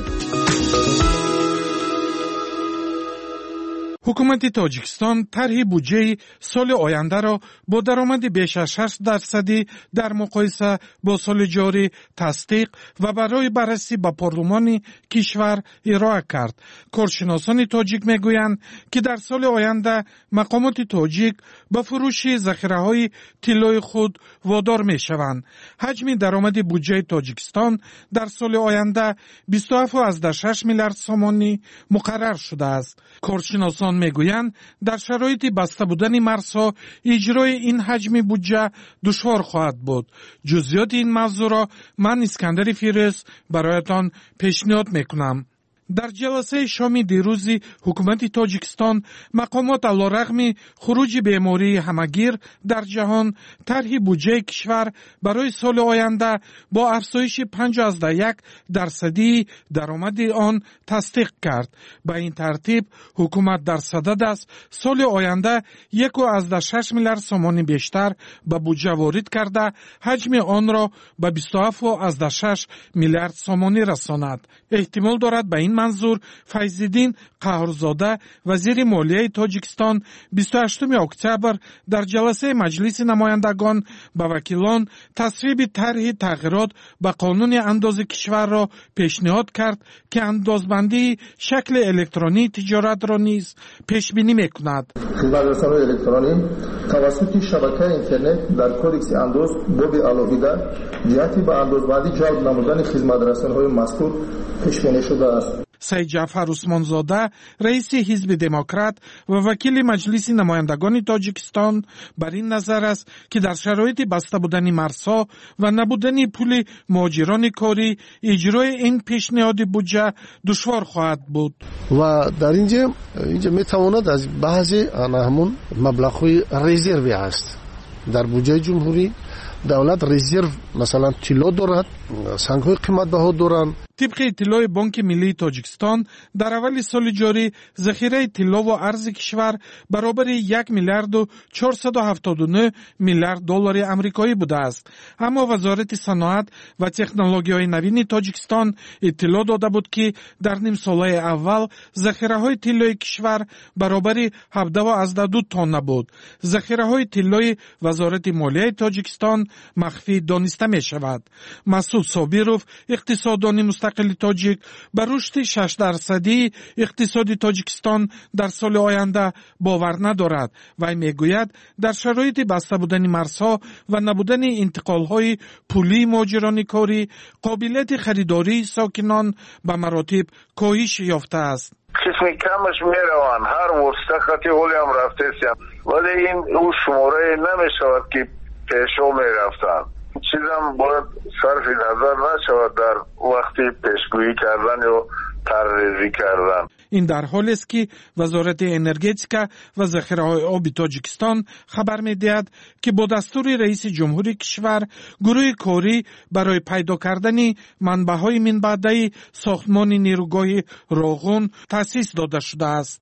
حکومت تاجیکستان طرح بودجه سال آینده را با درآمد بیش از شش درصدی در مقایسه با سال جاری تصدیق و برای بررسی به پارلمان کشور ارائه کرد. کارشناسان تاجیک میگویند که در سال آینده مقامات تاجیک به فروش ذخیره‌های طلای خود وادار میشوند. حجم درآمد بودجه تاجیکستان در سال آینده بیست و هفت و شش میلیارد سومانی مقرر شده است. کارشناسان میگویند در شرایط بسته بودن مرزها اجرای این حجم بودجه دشوار خواهد بود. جزئیات این موضوع را من اسکندر فیروز برایتان پیشنهاد میکنم. در جلسه شام دیروز حکومت تاجیکستان مقامات علیرغم خروج بیماری همگیر در جهان طرح بودجه کشور برای سال آینده با افزایش پنج از یک درصدی درآمد آن تصدیق کرد. به این ترتیب حکومت در صدد است سال آینده یک و شش میلیارد سومانی بیشتر به بودجه وارد کرده حجم آن را به بیست و هفت و شش میلیارد سومانی رساند. احتمال دارد به این منظور فیض‌الدین قهرزاده وزیر مالیه تاجیکستان بیست و هشتم اکتبر در جلسه مجلس نمایندگان به وکیلان تصویب طرح تغییرات به قانون انداز کشور را پیشنهاد کرد که اندازبندی شکل الکترونی تجارت را نیز پیش بینی میکند. خدمترسانی الکترونی توسط شبکه اینترنت در کودکس انداز باب علاوه جهتی به اندازبندی جلب نمودن خدمترسانی‌های مذکور پیش بینی شده است. سید جعفر عثمانزاده رئیس حزب دموکرات و وکیل مجلس نمایندگان تاجیکستان بر این نظر است که در شرایط بسته بودن مرزها و نبودن پول مهاجران کاری اجرای این پیشنهاد بودجه دشوار خواهد بود و در اینجا اینجا میتواند از بعضی همون مبلغ‌های رزرو است. در بودجه جمهوری دولت رزرو مثلا طلا دارد، سنگ‌های قیمت بها دارند. طبق اطلاع بانک ملی تاجیکستان در اول سال جاری ذخیره طلا و ارز کشور برابر یک میلیارد و چهارصد و هفتاد و نه میلیارد دلار آمریکایی بوده است. اما وزارت صنعت و تکنولوژی‌های نوین تاجیکستان اطلاع داده بود که در نیم ساله اول ذخیره‌های طلای کشور برابر هفده و دو تن بود. ذخیره‌های طلای وزارت مالیه تاجیکستان مخفی دانسته می شود. مسعود صابیروف اقتصاددان مستقل تاجیک بر رشد شش درصدی اقتصاد تاجیکستان در سال آینده باور ندارد و میگوید در شرایط بسته بودن مرزها و نبودن انتقال‌های پولی مهاجران کاری قابلیت خریداری ساکنان به مراتب کاهش یافته است. قسمی کمش میروند، هر ورسته خطی هولی هم رفته سیم، ولی این او شماره نمی شود که پیشو می رفتن. چیزم باید صرف نظر نشود در وقتی پیشگویی کردن و طرح‌ریزی کردن. این در حالی است که وزارت انرژتیکا و ذخیره‌های آب تاجیکستان خبر می‌دهد که با دستور رئیس جمهوری کشور گروه کاری برای پیدا کردن منبع‌های منبعدی ساختمان نیروگاه راغون تأسیس داده شده است.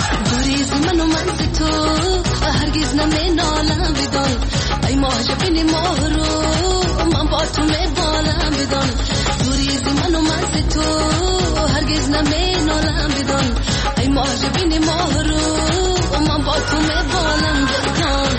هرگز نمینالم بدان ای معجبین ماهرو و من با تو میبالم بدان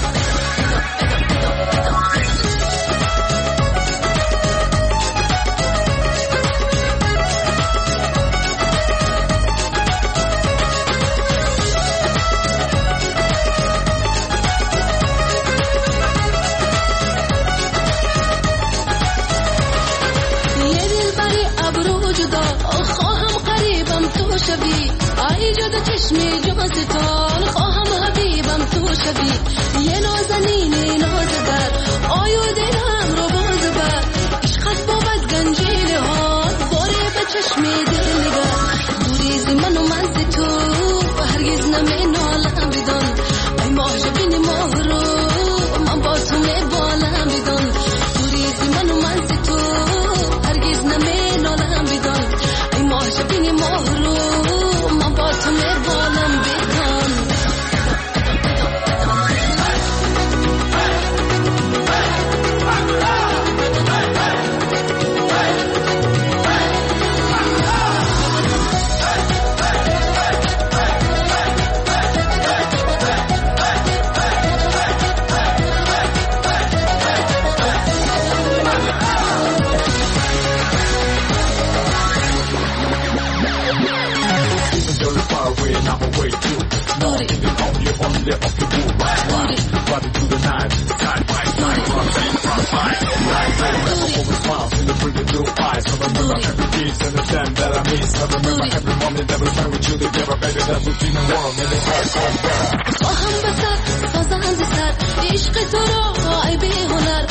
یه دل بری ابرو جدا خواهم قریبم تو شبی ای جدا چشمی جاستان خواهم حبیبم تو شبی یه نازنین نازدر آیو دلم رو باز بر عشقت بابد گنجیل ها باره به چشمی دل نگر دوریز من و من تو هرگز نمی نالم بدان خواهم بسر سازند سر عشق تو را ای بی هنر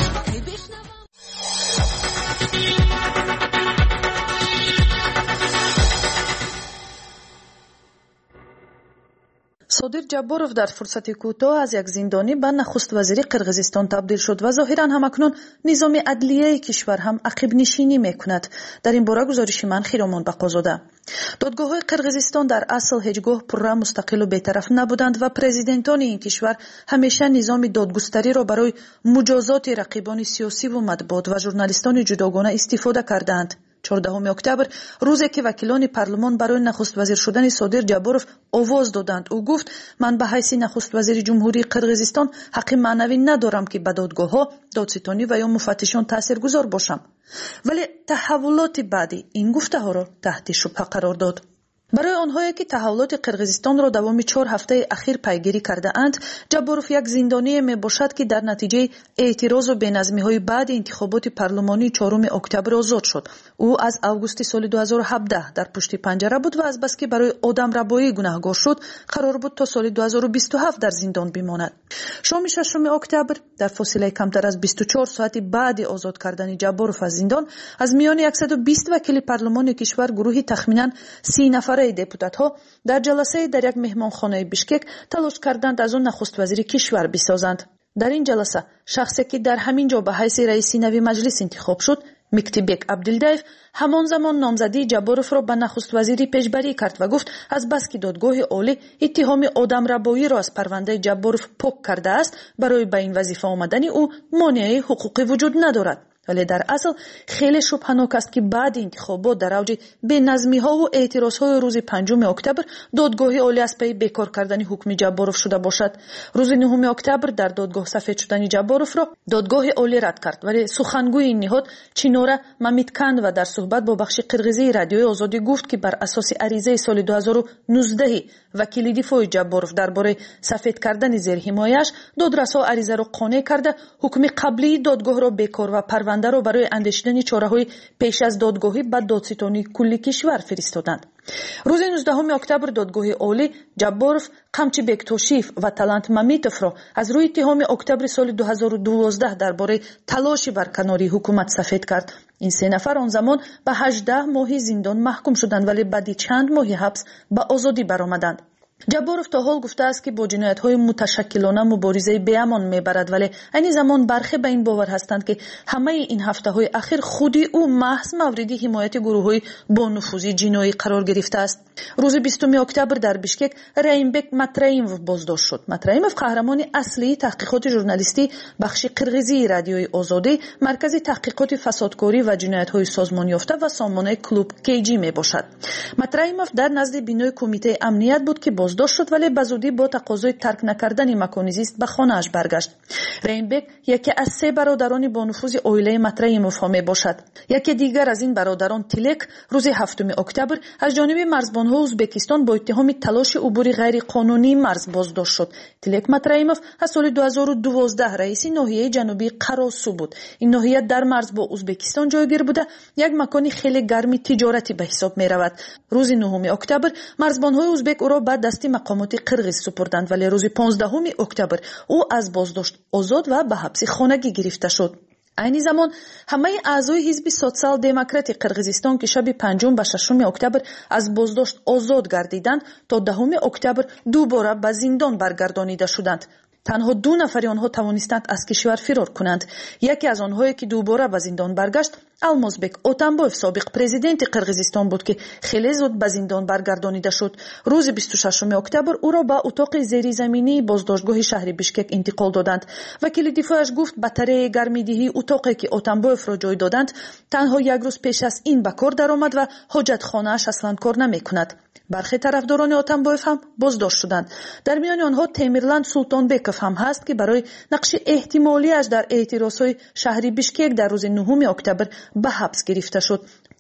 صادق جبارов дар фурсати кӯтоҳ аз як зиндонӣ ба нахуствазири қирғизистон табдил шуд ва зоҳиран ҳамакнун низоми адлияи кишвар ҳам ақибнишинӣ мекунад. дар ин бора гузориши ман Хиромон Бақозода. додгоҳҳои қирғизистон дар асл ҳеҷ гоҳ пурра, мустақилу бетараф набуданд ва президентони ин кишвар ҳамеша низоми додгустариро барои муҷозоти рақибони сиёсиву матбуот ва журналистони ҷудогона истифода кардаанд. чордаҳуми октябр рӯзе ки вакилони парлумон барои нахуствазир шудани Содир Ҷаборов овоз доданд, ӯ гуфт: ман ба ҳайси нахуствазири ҷумҳурии Қирғизистон ҳаққи маънавӣ надорам ки ба додгоҳҳо, додситонӣ ва ё муфаттишон таъсиргузор бошам. вале таҳаввулоти баъди ин гуфтаҳоро таҳти шубҳа қарор дод. барои онҳое ки таҳаввулоти Қирғизистонро давоми чор ҳафтаи ахир пайгирӣ кардаанд, Ҷаборов як зиндоние мебошад ки дар натиҷаи эътирозу беназмиҳои баъди интихоботи парлумонии чоруми октябр озод шуд. ӯ аз августи соли дуҳазору ҳабдаҳ дар пушти панҷара буд ва азбаски барои одамрабоӣ гунаҳгор шуд, қарор буд то соли дуҳазору бисту ҳафт дар зиндон бимонад. шоми шашуми октябр, дар фосилаи камтар аз бисту чор соати баъди озод кардани Ҷаборов аз зиндон, аз миёни яксаду бист вакили парлумони кишвар гурӯҳи тахминан си нафараи депутатҳо дар ҷаласае дар як меҳмонхонаи Бишкек талош карданд аз он нахуствазири кишвар бисозанд. дар ин ҷаласа шахсе ки дар ҳамин ҷо ба ҳайси раиси нави маҷлис интихоб шуд, Миктибек Абдилдаев, ҳамон замон номзадии Ҷаборовро ба нахуствазирӣ пешбарӣ кард ва гуфт: аз баски додгоҳи олӣ иттиҳоми одамрабоиро аз парвандаи Ҷаборов пок кардааст, барои ба ин вазифа омадани ӯ монеаи ҳуқуқӣ вуҷуд надорад. вале дар асл хеле шубҳанок аст ки баъди интихобот дар авҷи беназмиҳову эътирозҳои рӯзи панҷуми октябр додгоҳи олӣ аз паи бекор кардани ҳукми Ҷаборов шуда бошад. рӯзи нуҳуми октябр дар додгоҳ сафед шудани Ҷаборовро додгоҳи олӣ рад кард, вале сухангӯи ин ниҳод Чинора Мамитканова дар суҳбат бо бахши қирғизии радиои Озодӣ гуфт ки бар асоси аризаи соли дуҳазору нуздаҳ вакили дифои Ҷаборов дар бораи сафед кардани зерҳимояаш, додрасҳо аризаро қонеъ карда ҳукми қаблии додгоҳро бекор ва парвандаро барои андешидани чораҳои пеш аз додгоҳӣ ба додситонии кулли кишвар фиристоданд. рӯзи нуздаҳуми октябр додгоҳи олӣ Ҷаборов, Қамчи Бектошиев ва Талант Мамитовро аз рӯи иттиҳоми октябри соли дуҳазору дувоздаҳ дар бораи талоши барканории ҳукумат сафед кард. ин се нафар он замон ба ҳаждаҳ моҳи зиндон маҳкум шуданд, вале баъди чанд моҳи ҳабс ба озодӣ баромаданд. Ҷаборов то ҳол гуфтааст ки бо ҷиноятҳои муташаккилона муборизаи беамон мебарад, вале айни замон бархе ба ин бовар ҳастанд ки ҳамаи ин ҳафтаҳои ахир худи ӯ маҳз мавриди ҳимояти гурӯҳҳои бонуфузи ҷиноӣ қарор гирифтааст. рӯзи бистуми октябр дар Бишкек Раимбек Матраимов боздошт шуд. Матраимов қаҳрамони аслии таҳқиқоти журналистӣ бахши қирғизии радиои Озодӣ, маркази таҳқиқоти фасодкорӣ ва ҷиноятҳои созмонёфта ва сомонаи клуб Кейҷи мебошад. Матраимов дар назди бинои кумитаи амният буд ки боздошт шуд, вале ба зудӣ бо тақозои тарк накардани макони зист ба хонааш баргашт. Раимбек яке аз се бародарони бонуфузи оилаи Матраимовҳо мебошад. яке дигар аз ин бародарон Тилек рӯзи ҳафтуми октябр аз ҷониби марзбонҳои Ӯзбекистон бо иттиҳоми талоши убури ғайриқонунии марз боздошт шуд. Тилек Матраимов аз соли дуҳазору дувоздаҳ раиси ноҳияи ҷанубии Қаросу буд. ин ноҳия дар марз бо Ӯзбекистон ҷойгир буда як макони хеле гарми тиҷоратӣ ба ҳисоб меравад. рӯзи нуҳуми октябр марзбонҳои ӯзбек ӯро ба дасти мақомоти қирғиз супурданд, вале рӯзи понздаҳуми октябр ӯ аз боздошт озод ва ба ҳабси хонагӣ гирифта шуд. айни замон ҳамаи аъзои ҳизби социал-демократи Қирғизистон ки шаби панҷум ба шашуми октябр аз боздошт озод гардиданд, то даҳуми октябр дубора ба зиндон баргардонида шуданд. танҳо ду нафари онҳо тавонистанд аз кишвар фирор кунанд. яке аз онҳое ки дубора ба зиндон баргашт Алмозбек Отамбоев, собиқ президенти Қирғизистон буд ки хеле зуд ба зиндон баргардонида шуд. рӯзи бисту шашуми октябр ӯро ба утоқи зеризаминии боздоштгоҳи шаҳри Бишкек интиқол доданд. вакили дифояш гуфт ба тареи гармидиҳии утоқе ки Отамбоевро ҷой доданд, танҳо як рӯз пеш аз ин ба кор даромад ва ҳоҷатхонааш аслан кор намекунад. бархе тарафдорони Отамбоев ҳам боздошт шуданд. дар миёни онҳо Темирланд Султонбеков ҳам ҳаст ки барои нақши эҳтимолиаш дар эътирозҳои шаҳри Бишкек дар рӯзи нуҳуми октябр ба ҳабс гирифта шуд.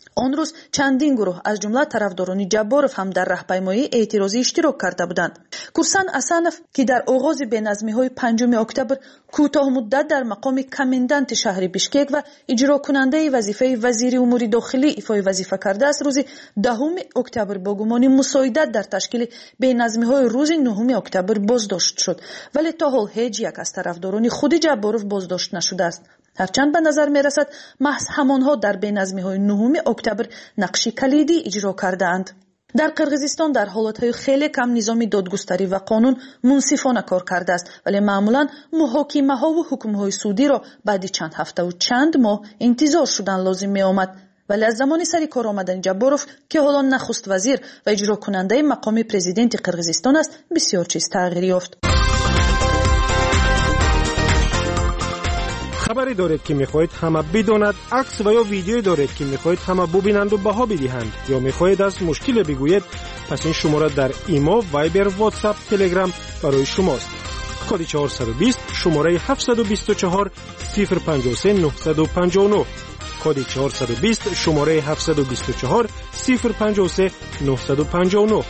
آن روز چندین گروه از جمله طرفداران جباروف هم در راهپیمایی اعتراضی اشتراک کرده بودند. کورسان اسانف که در آغاز بینظمی‌های پنجم اکتبر کوتاه مدت در مقام کماندانت شهر بیشکک و اجرا کننده وظیفه وزیر امور داخلی ایفای وظیفه کرده است، روز دهم اکتبر با گمان مساعدت در تشکیل بینظمی‌های روز نهم اکتبر بازداشت شد، ولی تا حال هیچ یک از طرفداران خود جباروف بازداشت نشده است. هرچند به نظر می رسد محض همانها در بینظمی‌های نهم اکتبر نقشی کلیدی اجرا کردند. در قرقیزستان در حالتهای خیلی کم نظام دادگستری و قانون منصفانه کار کرده است، ولی معمولا محاکمه ها و حکم های سودی را بعد چند هفته و چند ماه انتظار شدن لازم می آمد. ولی از زمان سری کار آمدن جباروف که حالا نخست وزیر و اجرا کننده مقام پرزیدنت قرقیزستان است، بسیار چیز تغییر یافت. خبری دارید که میخواهید همه بداند، عکس و یا ویدیویی دارید که میخواهید همه ببینند و بها بدهند، یا میخواهید از مشکل بگویید، پس این شماره در ایما، وایبر، واتساپ، تلگرام برای شماست. کد چهارصد و بیست شماره هفتصد و بیست و چهار صفر پنجاه و سه نهصد و پنجاه و نه. کد چهارصد و بیست شماره هفتصد و بیست و چهار صفر پنجاه و سه نهصد و پنجاه و نه.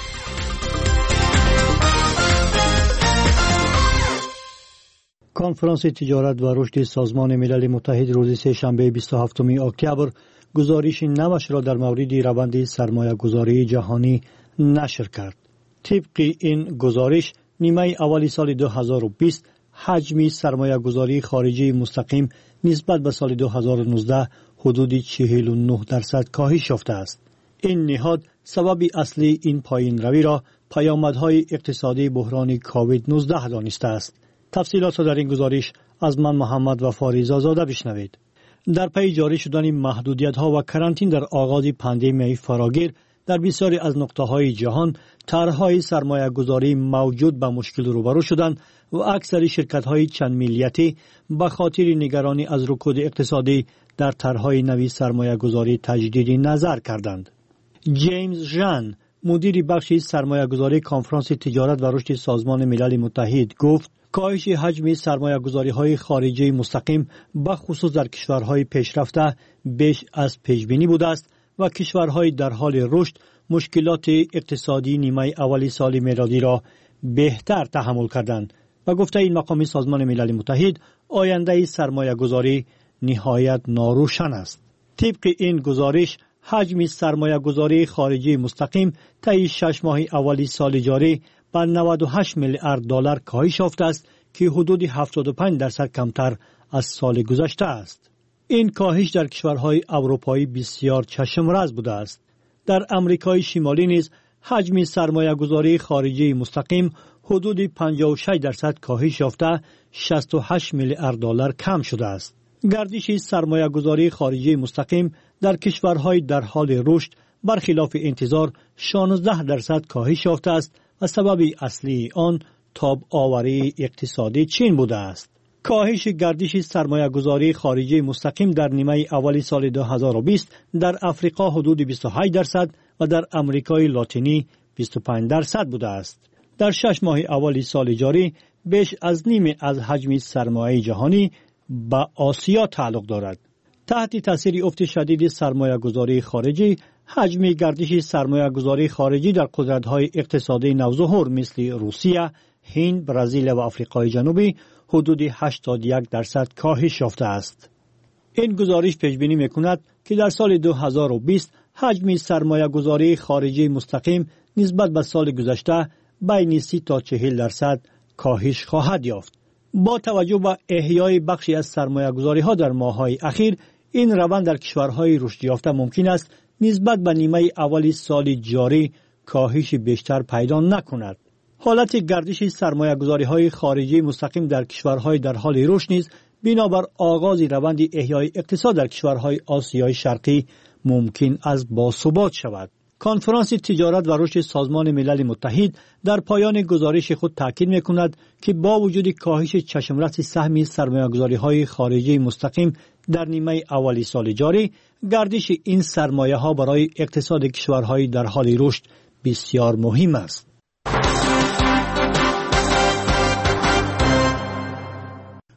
کنفرانس تجارت و رشد سازمان ملل متحد روز سه‌شنبه بیست و هفتم اکتبر گزارش نوش را در مورد روند سرمایه‌گذاری جهانی نشر کرد. طبق این گزارش نیمه اول سال دو هزار و بیست حجم سرمایه‌گذاری خارجی مستقیم نسبت به سال دو هزار و نوزده حدود چهل و نه درصد کاهش یافته است. این نهاد سبب اصلی این پایین روی را پیامدهای اقتصادی بحران کووید نوزده دانسته است. تفصیلات را در این گزارش از من محمد و فاریزا زاده بشنوید. در پی جاری شدن محدودیت‌ها و کرانتین در آغاز پاندمی فراگیر در بسیاری از نقطه‌های جهان، طرح‌های سرمایه‌گذاری موجود به مشکل روبرو شدند و اکثر شرکت‌های چند ملیتی به خاطر نگرانی از رکود اقتصادی در طرح‌های نوی سرمایه‌گذاری تجدید نظر کردند. جیمز ژان، مدیر بخش سرمایه‌گذاری کنفرانس تجارت و رشد سازمان ملل متحد گفت کاهش حجم سرمایه‌گذاری‌های خارجی مستقیم به خصوص در کشورهای پیشرفته بیش از پیش‌بینی بوده است و کشورهای در حال رشد مشکلات اقتصادی نیمه اولی سال میلادی را بهتر تحمل کردند و گفته این مقام سازمان ملل متحد آینده سرمایه‌گذاری نهایت ناروشن است. طبق این گزارش حجم سرمایه‌گذاری خارجی مستقیم طی شش ماه اولی سال جاری به نود و هشت میلیارد دلار کاهش یافته است که حدود هفتاد و پنج درصد کمتر از سال گذشته است. این کاهش در کشورهای اروپایی بسیار چشم‌رس بوده است. در امریکای شمالی نیز حجم سرمایه‌گذاری خارجی مستقیم حدود پنجاه و شش درصد کاهش یافته شصت و هشت میلیارد دلار کم شده است. گردش سرمایه‌گذاری خارجی مستقیم در کشورهای در حال رشد برخلاف انتظار شانزده درصد کاهش یافته است و سبب اصلی آن تاب آوری اقتصادی چین بوده است. کاهش گردش سرمایه‌گذاری خارجی مستقیم در نیمه اولی سال دو هزار و بیست در افریقا حدود بیست و هشت درصد و در امریکای لاتینی بیست و پنج درصد بوده است. در شش ماه اولی سال جاری بیش از نیمه از حجم سرمایه جهانی به آسیا تعلق دارد. تحت تاثیر افت شدید سرمایه‌گذاری خارجی، حجم گردش سرمایه‌گذاری خارجی در قدرت‌های اقتصادی نوظهور مثل روسیه، هند، برزیل و آفریقای جنوبی حدود هشتاد و یک درصد کاهش یافته است. این گزارش پیش‌بینی می‌کند که در سال دو هزار و بیست حجم سرمایه‌گذاری خارجی مستقیم نسبت به سال گذشته بین سی تا چهل درصد کاهش خواهد یافت. با توجه به احیای بخشی از سرمایه‌گذاری‌ها در ماه‌های اخیر، این روند در کشورهای رشد یافته ممکن است نسبت به نیمه اولی سال جاری کاهش بیشتر پیدا نکند. حالت گردش سرمایه‌گذاری‌های خارجی مستقیم در کشورهای در حال رشد نیز بنابر آغاز روند احیای اقتصاد در کشورهای آسیای شرقی ممکن است باثبات شود. کنفرانس تجارت و رشد سازمان ملل متحد در پایان گزارش خود تاکید می‌کند که با وجود کاهش چشمرس سهم سرمایه‌گذاری‌های خارجی مستقیم در نیمه اولی سال جاری، گردش این سرمایه‌ها برای اقتصاد کشورهای در حال رشد بسیار مهم است.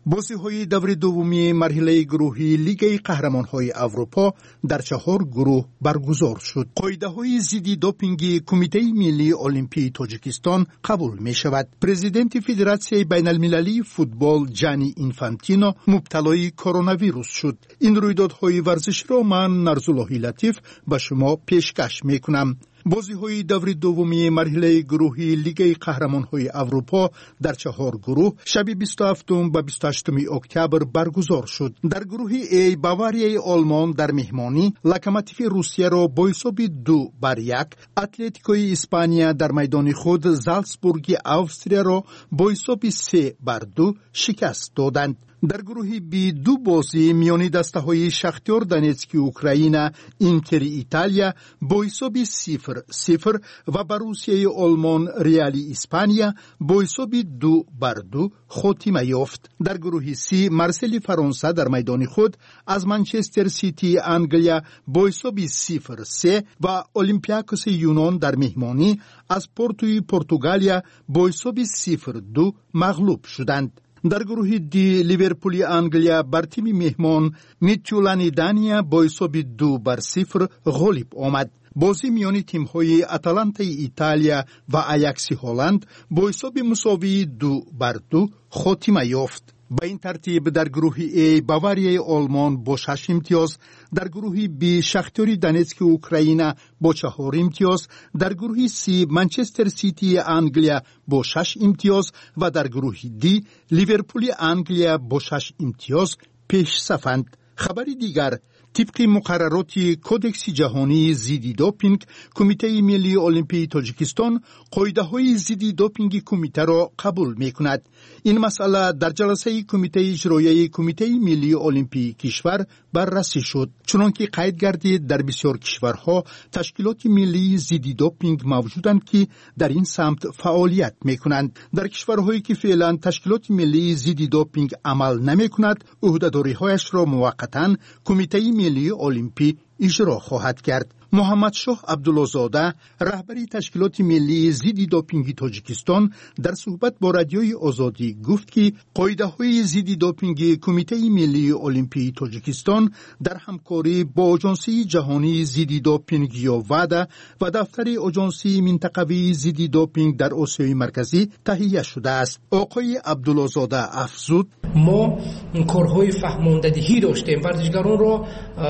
بازی‌های دور دومی مرحله گروهی لیگ قهرمان‌های اروپا در چهار گروه برگزار شد. قاعده‌های ضد دوپینگ کمیته ملی المپی تاجیکستان قبول می‌شود. پرزیدنت فدراسیون بین‌المللی فوتبال جانی اینفانتینو مبتلای کرونا ویروس شد. این رویدادهای ورزشی را من نرزاللهی لطیف به شما پیشکش می‌کنم. بازی‌های دور دومی مرحله گروهی لیگ قهرمان‌های اروپا در چهار گروه شب بیست و هفتم و بیست و هشتم اکتبر برگزار شد. در گروه ای باواریای آلمان در مهمانی لوکوموتیو روسیه را با حساب دو بر یک، اتلتیکوی اسپانیا در میدان خود زالتسبورگ اوستریا را با حساب سه بر دو شکست دادند. در گروه بی دو بازی میانی دسته‌های شختیار دونتسک اوکراین اینتر ایتالیا با حساب صفر صفر و بروسیای آلمان ریالی اسپانیا با حساب دو بر دو خاتمه یافت. در گروه سی مارسیل فرانسه در میدان خود از منچستر سیتی انگلیا با حساب صفر سه و اولمپیاکوس یونان در مهمانی از پورتوی پرتغالیا با حساب صفر دو مغلوب شدند. در گروه دی لیورپول انگلیا بر تیم مهمان میتیولانی دانیا با حساب دو بر صفر غالب آمد. بازی میان تیم‌های اتلانتا ایتالیا و آیاکس هلند با حساب مساوی دو بر دو خاتمه یافت. با این ترتیب در گروه ای باواریای آلمان با شش امتیاز، در گروه بی شختیار دونتسک اوکراین با چهار امتیاز، در گروه سی منچستر سیتی انگلیا با شش امتیاز و در گروه دی لیورپول انگلیا با شش امتیاز پیش صفند. خبری دیگر، طبق مقررات کودکس جهانی ضد دوپینگ کمیته ملی المپی تاجیکستان قاعده‌های ضد دوپینگ کمیته را قبول می‌کند. این مسئله در جلسه کمیته اجرایی کمیته ملی المپی کشور بررسی شد. چنانکه قید گردید در بسیار کشورها تشکیلات ملی ضد دوپینگ موجودند که در این سمت فعالیت می‌کنند. در کشورهایی که فعلا تشکیلات ملی ضد دوپینگ عمل نمی‌کند، عهده‌داری‌هایش را موقتاً کمیته ملی المپی اجرا خواهد کرد. محمد شاه عبدالله‌زاده رهبری تشکیلات ملی ضد دوپینگ تاجیکستان در صحبت با رادیوی آزادی گفت که قاعده‌های ضد دوپینگ کمیته ملی المپی تاجیکستان در همکاری با آژانس جهانی ضد دوپینگ یا وادا و دفتر آژانس منطقوی ضد دوپینگ در آسیای مرکزی تهیه شده است. آقای عبدالله‌زاده افزود: ما کارهای فهماندهی داشتیم، ورزشکاران را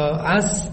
از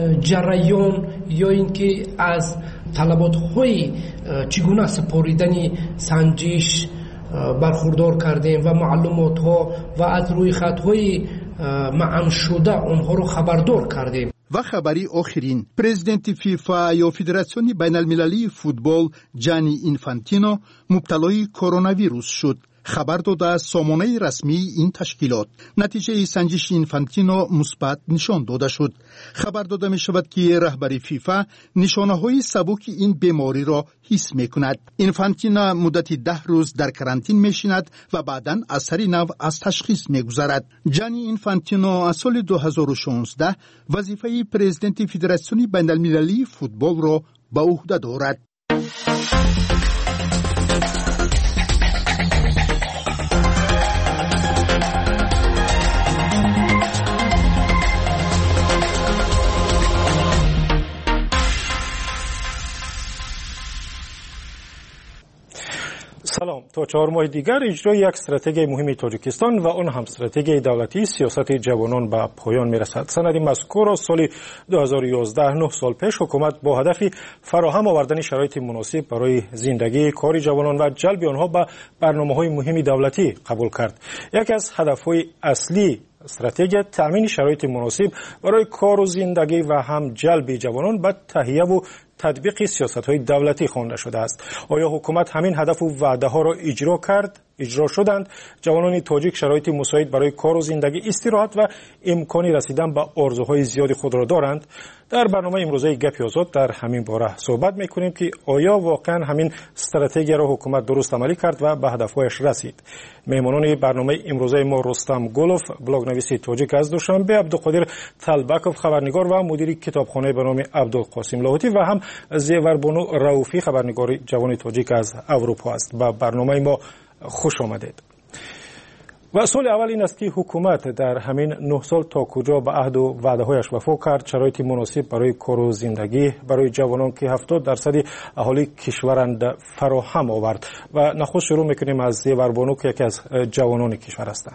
جریان یا اینکه از طلبات‌های چگونه سپاریدن سنجش برخوردار کردیم و معلومات‌ها و از روی خط‌های معن شده آنها را خبردار کردیم. و خبری آخرین، پرزیدنت فیفا یا فدراسیون بین‌المللی فوتبال جانی اینفانتینو مبتلای کرونا ویروس شد. خبر داده از سامانه رسمی این تشکیلات. نتیجه سنجش اینفانتینو مثبت نشان داده شد. خبر داده می شود که رهبر فیفا نشانه های سبک این بیماری را حس می کند. اینفانتینو مدت ده روز در کرانتین می شیند و بعداً اثر نو از تشخیص می گذارد. جانی اینفانتینو از سال دو هزار و شانزده وظیفه پرزیدنت فدراسیون بین‌المللی فوتبال را به عهده دارد. سلام. تا چهار ماه دیگر اجرای یک استراتژی مهم تاجیکستان و آن هم استراتژی دولتی سیاست جوانان به پایان میرسد. سند مذکور را سال دو هزار و یازده، نه سال پیش حکومت با هدف فراهم آوردن شرایط مناسب برای زندگی کار جوانان و جلب آنها به برنامه‌های مهم دولتی قبول کرد. یکی از هدف‌های اصلی استراتژی تامین شرایط مناسب برای کار و زندگی و هم جلب جوانان به تهیه و تطبیق سیاست‌های دولتی خوانده شده است. آیا حکومت همین هدف و وعده‌ها را اجرا کرد؟ اجرا شدند؟ جوانان تاجیک شرایط مساعد برای کار و زندگی، استراحت و امکان رسیدن به آرزوهای زیاد خود را دارند؟ در برنامه امروزه گپ آزاد در همین باره صحبت می‌کنیم که آیا واقعا همین استراتژی را حکومت درست عملی کرد و به هدف‌هایش رسید. مهمانان برنامه امروزه ما رستم گلوف، بلاگ‌نویس تاجیک از دوشنبه، عبدالقادر طلبکوف، خبرنگار و مدیر کتابخانه به نام عبدالقاسم لاهوتی و هم زیوربانو رؤوفی، خبرنگار جوان تاجیک از اروپا است. به برنامه ما خوش آمدید. و سوال اول این است که حکومت در همین نه سال تا کجا به عهد و وعده‌هایش وفا کرد، شرایط مناسب برای کار و زندگی برای جوانان که هفتاد درصد اهالی کشورند فراهم آورد. و نخست شروع میکنیم از زیوربانو که یکی از جوانان کشور هستند.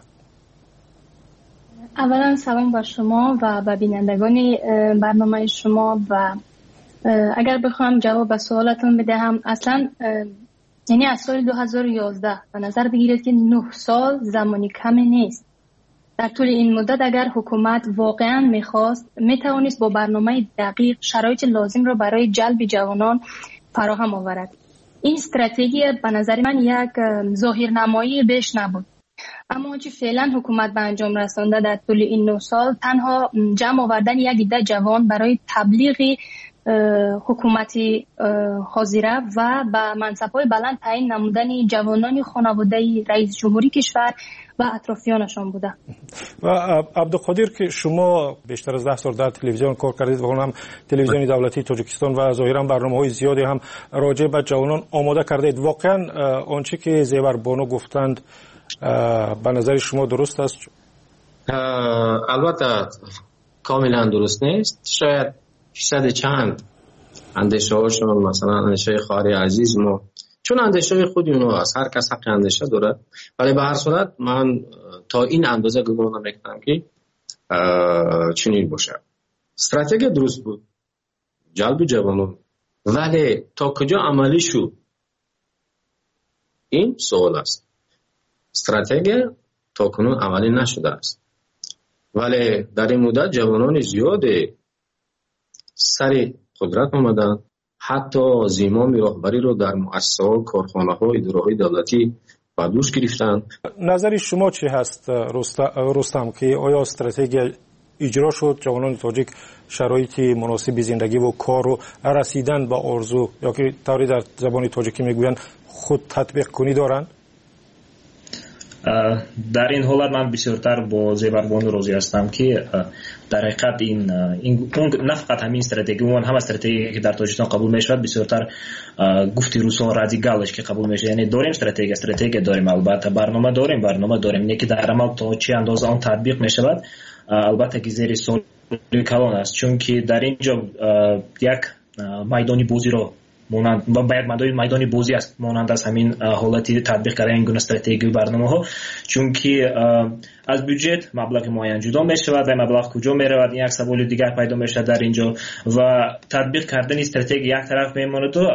اولا سلام بر شما و به بینندگان برنامه شما. و اگر بخوام جواب به سوالتون بدهم، اصلا یعنی از سال دو هزار و یازده به نظر بگیرید که نه سال زمانی کمی نیست. در طول این مدت اگر حکومت واقعا میخواست، میتوانست با برنامه دقیق شرایط لازم را برای جلب جوانان فراهم آورد. این استراتژی به نظر من یک ظاهرنمایی بیش نبود. اما آنچه فعلا حکومت به انجام رسانده در طول این نه سال تنها جمع آوردن یک عده جوان برای تبلیغ حکومتی حاضره و به منصب‌های بلند تعیین نمودن جوانان خانواده رئیس جمهوری کشور و اطرافیانشان بوده. و عبدالقادر که شما بیشتر از ده سال در تلویزیون کار کردید و هم تلویزیون دولتی تاجیکستان و ظاهرا برنامه‌های زیادی هم راجع به جوانان آماده کردید، واقعا آنچه که زیوربانو گفتند به نظر شما درست است؟ البته کاملا درست نیست. شاید صد چند اندیشه هاشون مثلا اندیشه خواهر عزیز ما، چون اندیشه خود اونا هست، هر کس حق اندیشه داره، ولی به هر صورت من تا این اندازه گمان نمیکنم که چنین باشه. استراتژی درست بود، جلب جوانان، ولی تا کجا عملی شد این سوال است. استراتژی تا کنون عملی نشده است، ولی در این مدت جوانان زیاده سر قدرت آمدن، حتی زمام راهبری رو در مؤسسه‌ها، کارخانه‌ها، اداره‌های دولتی به دوش گرفتن. نظر شما چی هست رستم که آیا استراتژی اجرا شد، جوانان تاجیک شرایط مناسب زندگی و کار و رسیدن به آرزو یا که طوری در زبان تاجیکی میگویند خود تطبیق کنی دارند؟ در این حالت من بسیارتر با زیوربانو راضی هستم که در حقیقت این, این نه فقط همین استراتژی، اون هم استراتژی که در تاجیکستان قبول میشود بسیارتر گفتی روسا رادیکالش که قبول میشه. یعنی داریم استراتژی استراتژی داریم، البته برنامه داریم برنامه داریم نه که در عمل تا چه اندازه آن تطبیق میشود البته که زیر سوال کلان است، چون که در اینجا یک میدانی بازی رو مانند و باید مدای میدانی بازی است مانند از همین حالتی تطبیق کردن این گونه استراتژی و برنامه‌ها، چون که از بودجت مبلغ معین جدا می‌شود و مبلغ کجا می‌رود یک سوال دیگر پیدا میشه در اینجا و تطبیق کردن استراتژی یک طرف میماند تو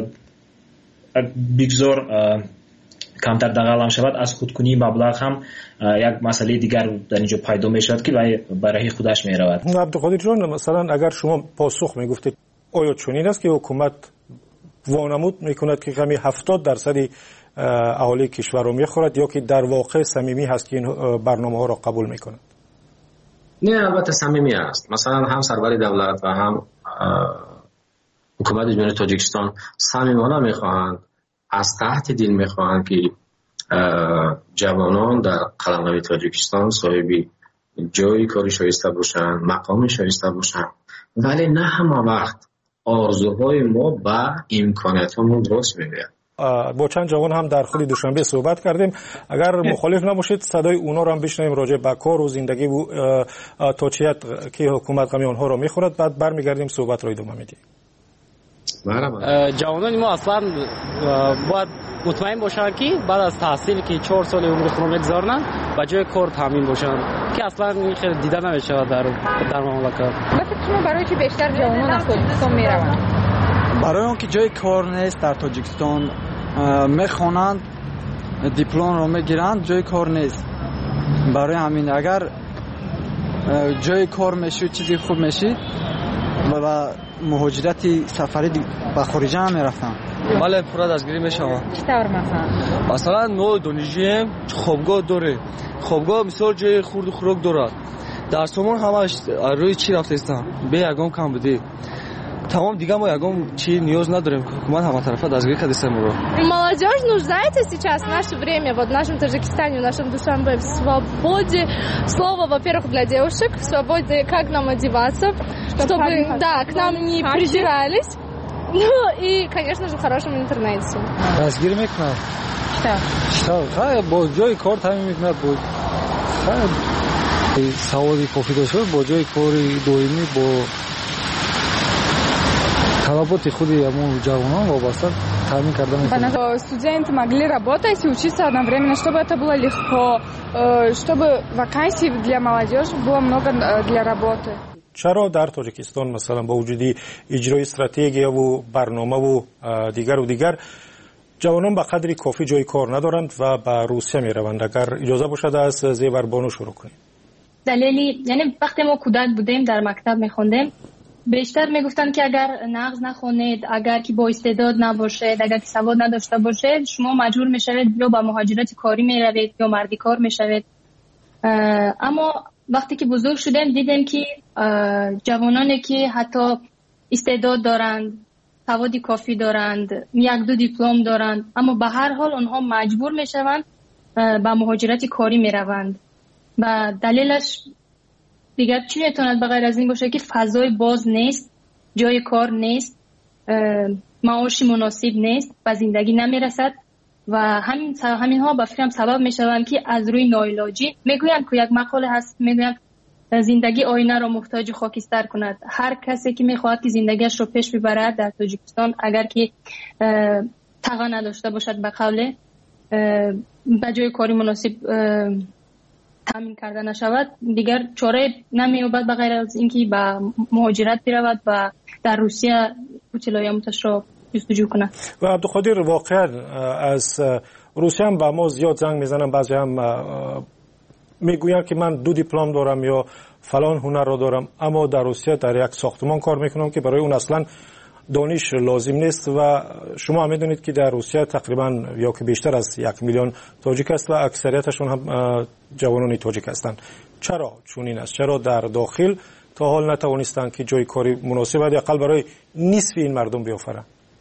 بگذار کمتر دغل شود، از خودکنی مبلغ هم یک مسئله دیگر در اینجا پیدا میشود که برای خودش میرود. عبدالقادر جان، مثلا اگر شما پاسخ میگفتید آیا چنین است که حکومت وانمود میکند که کمی هفتاد درصد اهالی کشور رو میخورد یا که در واقع صمیمی هست که این برنامه ها را قبول میکند؟ نه، البته صمیمی است. مثلا هم سرور دولت و هم حکومت جمهوری تاجیکستان صمیمانه میخواهند، از تحت دل میخواهند که جوانان در قلمرو تاجیکستان صاحب جای کاری شایسته باشند، مقام شایسته باشند، ولی نه همه وقت آرزوهای ما با امکاناتمون درست می‌آید. با چند جوان هم در خود دوشنبه صحبت کردیم. اگر مخالف نباشید صدای اونا رو هم بشنویم راجع به کار و زندگی و توجیهات که حکومت غمی آنها رو می‌خورد، بعد برمیگردیم صحبت رو ادامه میدیم. جوانان ما اصلا باید مطمئن باشن که بعد از تحصیل که چهار سال عمر خود رو بگذارن و جای کار تامین باشن که اصلا این خیلی دیده نمیشه در در مملکت. مثلا شما برای چی بیشتر جوانان از تاجیکستان میروند؟ برای اونکه جای کار نیست در تاجیکستان، میخوانند دیپلم رو میگیرند، جای کار نیست. برای همین اگر جای کار میشه چیزی خوب میشه و مهاجرت سفری به خارج هم میرفتن. بله پورا دستگیری میشم. چطور مثلا؟ مثلا ما دانشجویم، خوابگاه داره. خوابگاه مثال جای خورد و خوراک دارد. درسمون همش روی чӣ рафтаистам бе ягон кам будӣ. Тамом дига мо ягон чӣ ниёз надорем. Ҳукумат ҳаматарафа дастгирӣ кардааст мо ро. Молодежь нуждается сейчас в наше время, вот в нашем Таджикистане, в нашем Душанбе, в свободе слова, во-первых, для девушек, в свободе, как нам одеваться, чтобы, да, к нам не придирались. Ну и, конечно же, в хорошем интернете. Дастгирӣ мекунад. Что? Что? Ха, бо ҷои кор таъмин мекунад, бо خیلی سوادی کافی داشته با جای کاری دائمی با طلبات خود همون جوانان وابسته تامин кардем. Студенты могли работать и учиться одновременно, чтобы это было легко, чтобы вакансий для молодежи было много для работы. چرا در تاجیکستان مثلا با وجود اجرای استراتژی و برنامه و دیگر و دیگر جوانان به قدری کافی جای کار ندارند و به روسیه می روند؟ اگر اجازه باشد از زیور بانو شروع کنیم. دلیلی یعنی وقتی ما کودک بودیم در مکتب می خوندیم بیشتر می گفتن که اگر نقض نخونید، اگر که با استعداد نباشید، اگر که سواد نداشته باشید شما مجبور می شوید یا به مهاجرت کاری می روید یا مردی کار می شوید. اما وقتی که بزرگ شدیم دیدیم که جوانانی که حتی استعداد دارند، سوادی کافی دارند، یک دو دیپلم دارند، اما به هر حال آنها مجبور می شوند به مهاجرت کاری می روند. و دلیلش دیگر چی میتواند بغیر از این باشه که فضای باز نیست، جای کار نیست، معاش مناسب نیست و زندگی نمی رسد و همین همین ها به فکرم سبب می شوند که از روی ناعلاجی میگویند که یک مقاله هست میگویند زندگی آینه را محتاج خاکستر کند. هر کسی که میخواهد که زندگیش رو پیش ببرد در تاجیکستان اگر که تقا نداشته باشد به قول به جای کاری مناسب تامین کرده نشود دیگر چاره نمی‌یابد بغیر از اینکه به مهاجرت برود و در روسیه اطلاعاتش را جستجو کند. و عبدالقادر واقعا از روسیه هم به ما زیاد زنگ میزنن، بعضی هم میگوین که من دو دیپلم دارم یا فلان هنر را دارم اما در روسیه در یک ساختمان کار میکنم که برای اون اصلا دانش لازم نیست و شما هم میدونید که در روسیه تقریبا یا که بیشتر از یک میلیون تاجیک است و اکثریتشون هم جوانان تاجیک هستند. چرا چونین است؟ چرا در داخل تا حال نتوانستند که جای کاری مناسب حداقل برای نصف این مردم بیافرند؟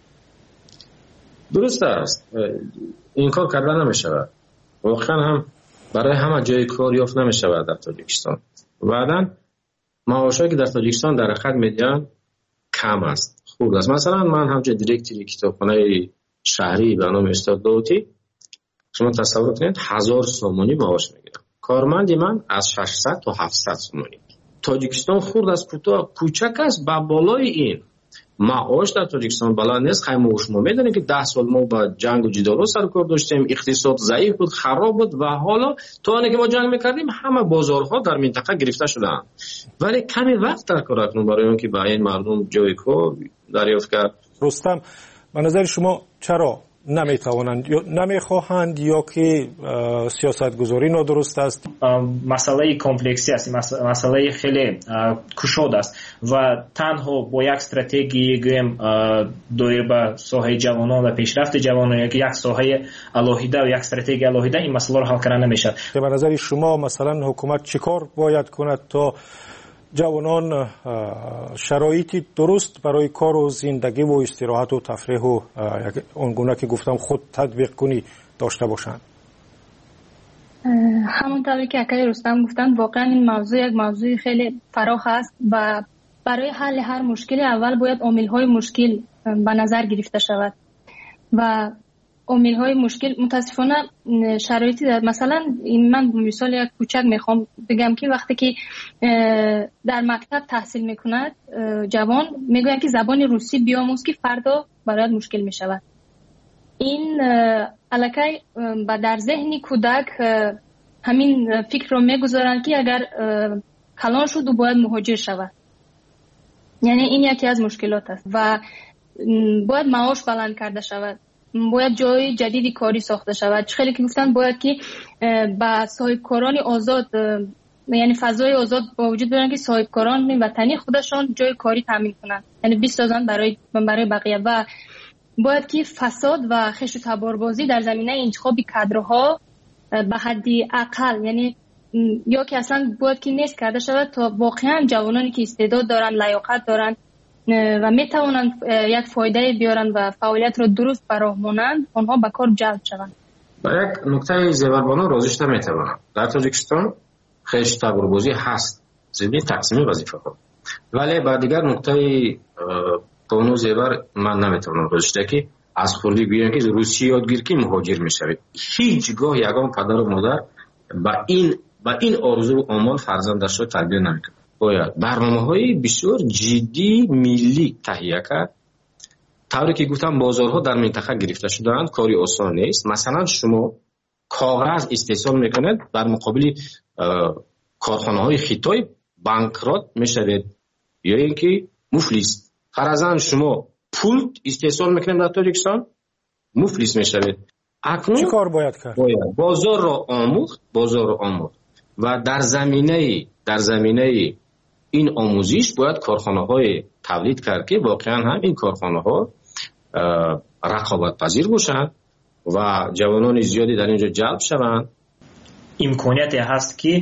درست است، این کار کرده نمیشود، واقعا هم برای همه جای کار یافت نمیشود در تاجیکستان. بعداً معاشایی که در تاجیکستان در حقیقت میدن کم است، خوب است. مثلا من همچه دیرکتری کتابخانه شهری به نام استاد داوطی، شما تصور کنید هزار سومانی معاش میگیرم، کارمندی من از ششصد تا هفتصد سومانی. تاجیکستان خورد از کوتاه کوچک است، با بالای این معاش در تاجیکستان بالا نیست. خیلی شما میدونید که ده سال ما با جنگ و جدال سر کار داشتیم، اقتصاد ضعیف بود، خراب بود و حالا تا آنی که ما جنگ میکردیم همه بازارها در منطقه گرفته شدن، ولی کمی وقت در کار کنیم برای اون که با این مردم جای کار دریافت کرد. رستم، به نظر شما چرا نمیتوانند یا نمیخواهند یا که سیاست گذاری نادرست است؟ مسئله کمپلکسی است، مسئله خیلی کشاد است و تنها با یک استراتژی گویم دایر به ساحه جوانان و پیشرفت جوانان یک یک ساحه الهیده و یک استراتژی الهیده این مسئله رو حل کردن نمیشه. به نظر شما مثلا حکومت چیکار باید کند تا جوانان شرایطی درست برای کار و زندگی و استراحت و تفریح و اونگونه که گفتم خود تطبیق کنی داشته باشند؟ همونطوری که اکای رستم گفتن واقعا این موضوع یک موضوع خیلی فراخ است و برای حل هر مشکلی اول باید عامل‌های مشکل به نظر گرفته شود و عامل‌های مشکل متاسفانه شرایطی دارد. مثلا من مثال یک کوچک میخوام بگم که وقتی که در مکتب تحصیل میکند جوان میگوید که زبان روسی بیاموز که فردا برایت مشکل میشود. این الکی در ذهن کودک همین فکر رو میگذارند که اگر کلان شد و باید مهاجر شود. یعنی این یکی از مشکلات است و باید معاش بلند کرده شود، باید جای جدیدی کاری ساخته شود. خیلی که گفتن باید که با صاحبکاران آزاد یعنی فضای آزاد با وجود بیارن که صاحبکاران وطنی خودشان جای کاری تامین کنند، یعنی بسازن برای برای بقیه و باید که فساد و خش و تباربازی در زمینه انتخاب کادرها به حدی اقل یعنی یا که اصلا باید که نیست کرده شود تا واقعا جوانانی که استعداد دارن، لیاقت دارن و میتوانند یک فایده بیارن و فعالیت را درست فراهمونند آنها به کار جلب شوند. با یک نکته زیوربانو راضیش نمیتوانم. در تاجیکستان خیش تباربازی هست، زمین تقسیم وظیفه ها، ولی با دیگر نکته بانو زیور من نمیتوانم راضیش که از خوردی بیان که روسی یادگیر که مهاجر میشوید. هیچگاه یگان پدر و مادر با این و این آرزو و آمال فرزندش را تربیت نمیکنه. باید برنامه‌های بسیار جدی ملی تهیه کرد. طوری که گفتم بازارها در منطقه گرفته شدند، کاری آسان نیست. مثلا شما کاغذ استحصال میکنید، در مقابل کارخانه‌های خیتای بانکرات میشوید یا اینکه مفلس. فرضاً شما پول استحصال میکنید در تاجیکستان، مفلس میشوید. اکنون چی کار باید کرد؟ باید بازار را آموخت، بازار را آموخت و در زمینه در زمینه این آموزش باید کارخانه‌های تولید کرد که واقعا هم این کارخانه‌ها رقابت پذیر باشند و جوانان زیادی در اینجا جلب شوند. امکانیتی هست که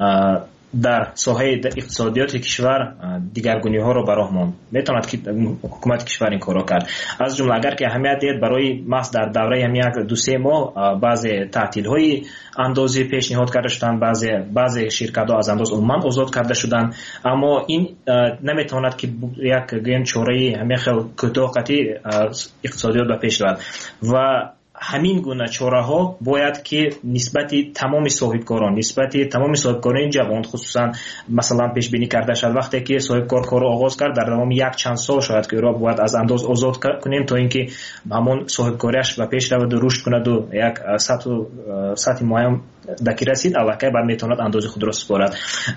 در ساحه اقتصادیات کشور دیگرگونی ها رو براه ماند. میتواند که حکومت کشور این کارو کرد. از جمله اگر که اهمیت دید برای محض در دوره هم یک دو سه ماه بعضی تعطیل های اندازی پیشنهاد کرده شدن، بعضی بعضی شرکت ها از انداز عموما آزاد کرده شدن، اما این نمیتواند که یک گیم چوره همه خیلی کوتاهی اقتصادیات به پیش رود و همین گونه چاره ها باید که نسبت تمام صاحبکاران نسبت تمام صاحبکاران جوان خصوصا مثلا پیش بینی کرده شد. وقتی که صاحبکار کار رو آغاز کرد در دوام یک چند سال شاید که را باید از انداز آزاد کنیم تا اینکه همون صاحبکاریش و پیش رود و رشد کند و یک سطح سطح معین دکی رسید، البته بعد میتواند انداز خود را سپارد.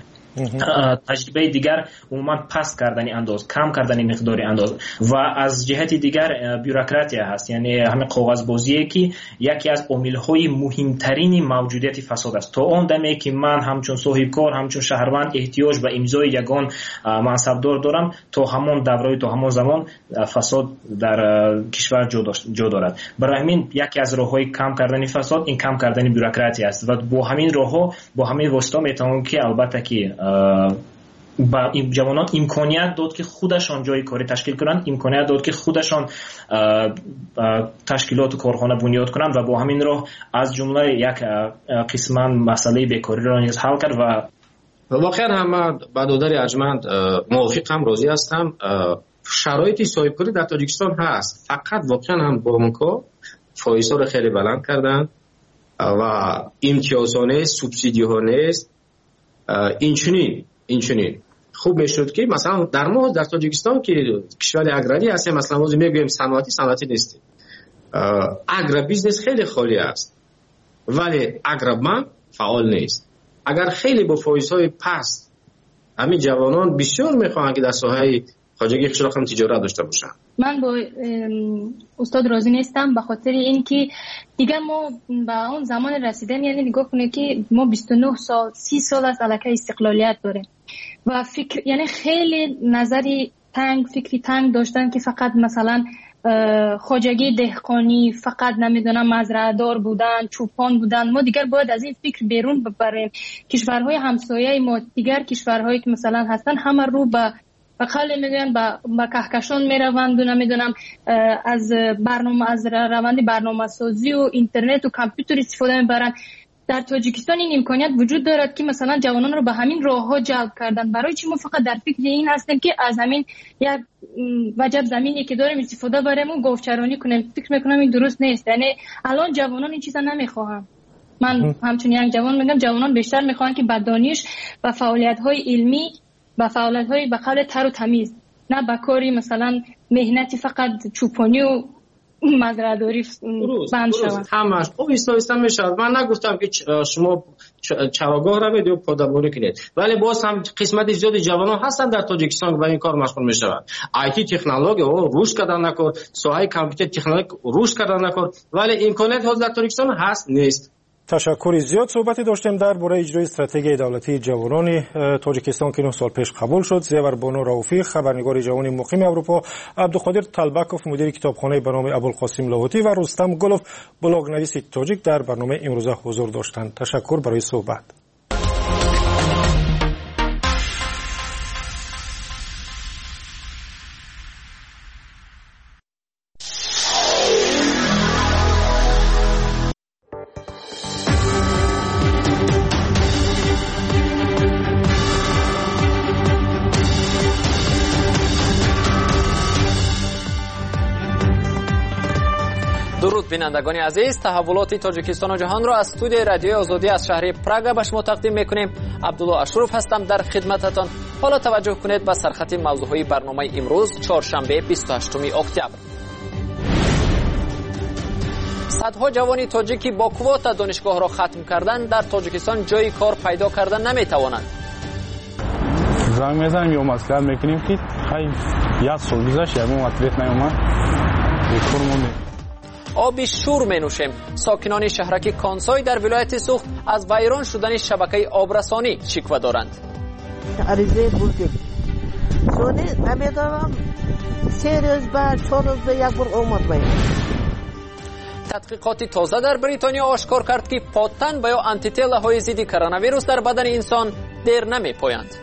تجربه دیگر عموما پست کردن انداز، کم کردن مقدار انداز و از جهت دیگر بیروکراسی هست، یعنی همه کاغذبازی که یکی از عامل‌های مهمترین موجودیت فساد است. تا اون دمی که من همچون صاحبکار همچون شهروند احتیاج به امضای یگان منصبدار دارم، تا همون دوره تا همون زمان فساد در کشور جا دارد. برای همین یکی از راه‌های کم کردن فساد این کم کردن بیروکراسی است و با همین راه‌ها با همین واسطه میتونم که البته که با این جوانان امکانیت داد که خودشان جای کاری تشکیل کنند، امکانیت داد که خودشان تشکیلات و کارخانه بنیاد کنند و با همین راه از جمله یک قسم مسئله بیکاری را نیز حل کرد. و واقعا هم برادر ارجمند موافقم، راضی هستم. شرایط صاحبکاری در تاجیکستان هست، فقط واقعا هم بانک‌ها فایزها را خیلی بلند کردن و امتیازها نیست، سوبسیدی ها نیست. این چنین این چنین خوب میشد که مثلا در ما در تاجیکستان که کشور اگراری هستیم، مثلا ما میگیم صنعتی صنعتی نیست، اگرا بیزنس خیلی خالی است ولی اگرمن فعال نیست. اگر خیلی با فایزهای پست همین جوانان بسیار میخوان که در ساحه خواجگی خشلاق هم تجارت داشته باشن. من با استاد راضی نیستم به خاطر اینکه دیگه ما به اون زمان رسیدن، یعنی نگاه کنه که ما بیست و نه سال سی سال از علاقه استقلالیت داریم و فکر یعنی خیلی نظری تنگ فکری تنگ داشتن که فقط مثلا خواجگی دهقانی فقط نمیدونم مزرعه دار بودن، چوپان بودن. ما دیگر باید از این فکر بیرون ببریم. کشورهای همسایه ما، دیگر کشورهایی که مثلا هستن همه رو به و خیلی میگن با با کهکشان میروند و نمیدونم از برنامه از روند برنامه سازی و اینترنت و کامپیوتر استفاده میبرن. در تاجیکستان این امکانیت وجود دارد که مثلا جوانان رو به همین راهها جلب کردن. برای چی ما فقط در فکر این هستیم که از همین یک وجب زمینی که داریم استفاده بریم و گوفچرانی کنیم؟ فکر میکنم این درست نیست. یعنی الان جوانان این چیزا نمیخواهن. من همچون یک جوان میگم جوانان بیشتر میخوان که با دانش و فعالیت‌های علمی با فعالیت‌های به قول تر و تمیز، نه با کاری مثلا مهنتی فقط چوپانی و مزرعه‌داری بند شود. همش او ایستا میشه. من نگفتم که شما چراگاه رو بدید و پادبانی کنید، ولی باز هم قسمت زیاد جوانان هستن در تاجیکستان و این کار مشغول میشوند. آیتی تکنولوژی او روش کردن نکرد، ساحه کامپیوتر تکنولوژی روش کردن نکرد، ولی امکانات ها در تاجیکستان هست نیست. تشکر. زیاد صحبتی داشتیم درباره اجرای استراتژی دولتی جوانان تاجیکستان که نه سال پیش قبول شد. زیور بانو رؤوفی، خبرنگار جوان مقیم اروپا، عبدالقادر طلبکوف، مدیر کتابخانه به نام ابوالقاسم لاهوتی و رستم گلوف، بلاگنویس تاجیک در برنامه امروزه حضور داشتند. تشکر برای صحبت. بینندگان عزیز، تحولات تاجیکستان و جهان را از استودیوی رادیوی آزادی از شهر پراگ به شما تقدیم میکنیم. عبدالله اشرف هستم در خدمتتان. حالا توجه کنید به سرخط موضوعهای برنامه امروز چهارشنبه بیست و هشتم اکتبر. صدها جوان تاجیکی با کوتا دانشگاه را ختم کردن در تاجیکستان جای کار پیدا کردن نمیتوانند. زنگ میزنیم یا مسئله میکنیم که خیلی یک سال گذشت یک مطلب نیومد بیکار موندیم. آب شور می نوشیم. ساکنان شهرک کانسای در ولایت سوخت از ویران شدن شبکه آبرسانی شکوه دارند. عریضه بودیم سونی نمیدانم سه روز بعد چهار روز به یک بار اومد باید. تحقیقات تازه در بریتانیا آشکار کرد که پاتن و یا آنتیتله های ضد کرونا ویروس در بدن انسان دیر نمی پایند.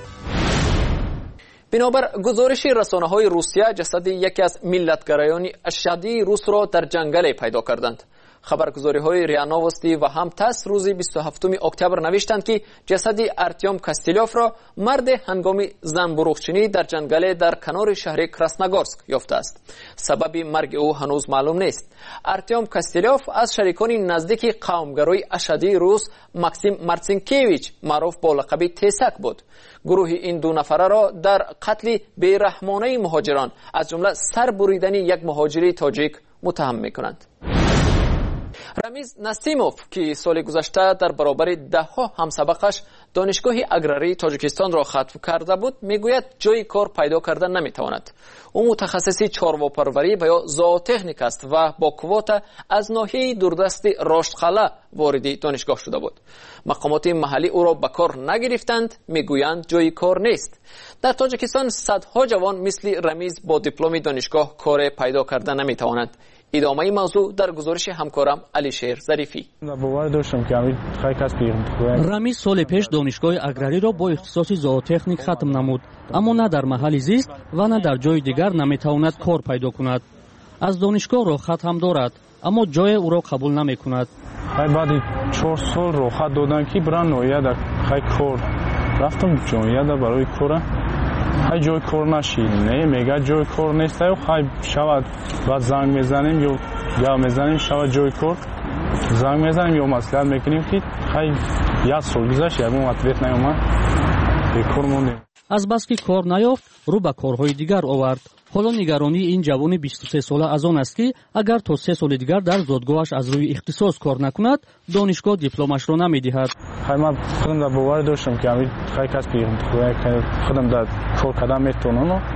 بنابر گزارش رسانه‌های روسیه، جسد یکی از ملتگرایان اشدی روس را در جنگل پیدا کردند. خبرگزاری‌های ریا نوستی و هم تاس روز بیست و هفتم اکتبر نوشتند که جسد ارتیوم کاستیلوف را مرد هنگام زنبوروغچینی در جنگل در کنار شهر کراسنogorsk یافته است. سبب مرگ او هنوز معلوم نیست. ارتیوم کاستیلوف از شریکان نزدیک قومگرای اشدی روس ماکسیم مارچینکیویچ معروف با لقب تیسک بود. گروه این دو نفره را در قتل بیرحمانه مهاجران از جمله سر بریدن یک مهاجری تاجیک متهم می‌کنند. رمیز نسیموف که سال گذشته در برابر ده ها همسبقش دانشگاه اگراری تاجیکستان را ختم کرده بود، میگوید جای کار پیدا کردن نمیتواند. او متخصصی چارواپروری و یا زوتکنیک است و با کوتا از ناحیه دوردست راشتخاله وارد دانشگاه شده بود. مقامات محلی او را به کار نگرفتند، میگویند جای کار نیست. در تاجیکستان صدها جوان مثل رمیز با دیپلم دانشگاه کار پیدا کردن نمیتوانند. ادامه موضوع در گزارش همکارم علیشیر ظریفی. رمیز سال پیش دانشگاه اگراری را با اختصاص زوتکنیک ختم نمود، اما نه در محل زیست و نه در جای دیگر نمیتواند کار پیدا کند. از دانشگاه روخت هم دارد، اما جای او را قبول نمیکند. بعد چهار سال روخت دادن که بران نویا در خیلی کار رفتم جویا در برای کار های جای کار نشید. نه میگه جای کار نیست و خیلی شود بعد زنگ میزنیم یا یا میزنیم شود جای کار زنگ میزنیم یا مسئله میکنیم که خیلی یک سال گذشت یک مطلب نیومد بیکار موندیم. از بس که کار نیافت رو به کارهای دیگر آورد. حالا نگرانی این جوان بیست و سه ساله از آن است که اگر تا سه سال دیگر در زادگاهش از روی اختصاص کار نکند دانشگاه دیپلمش را نمیدهد. خیلی من خودم در باور داشتم که همین خیلی کس که خودم در کار کردن میتونم و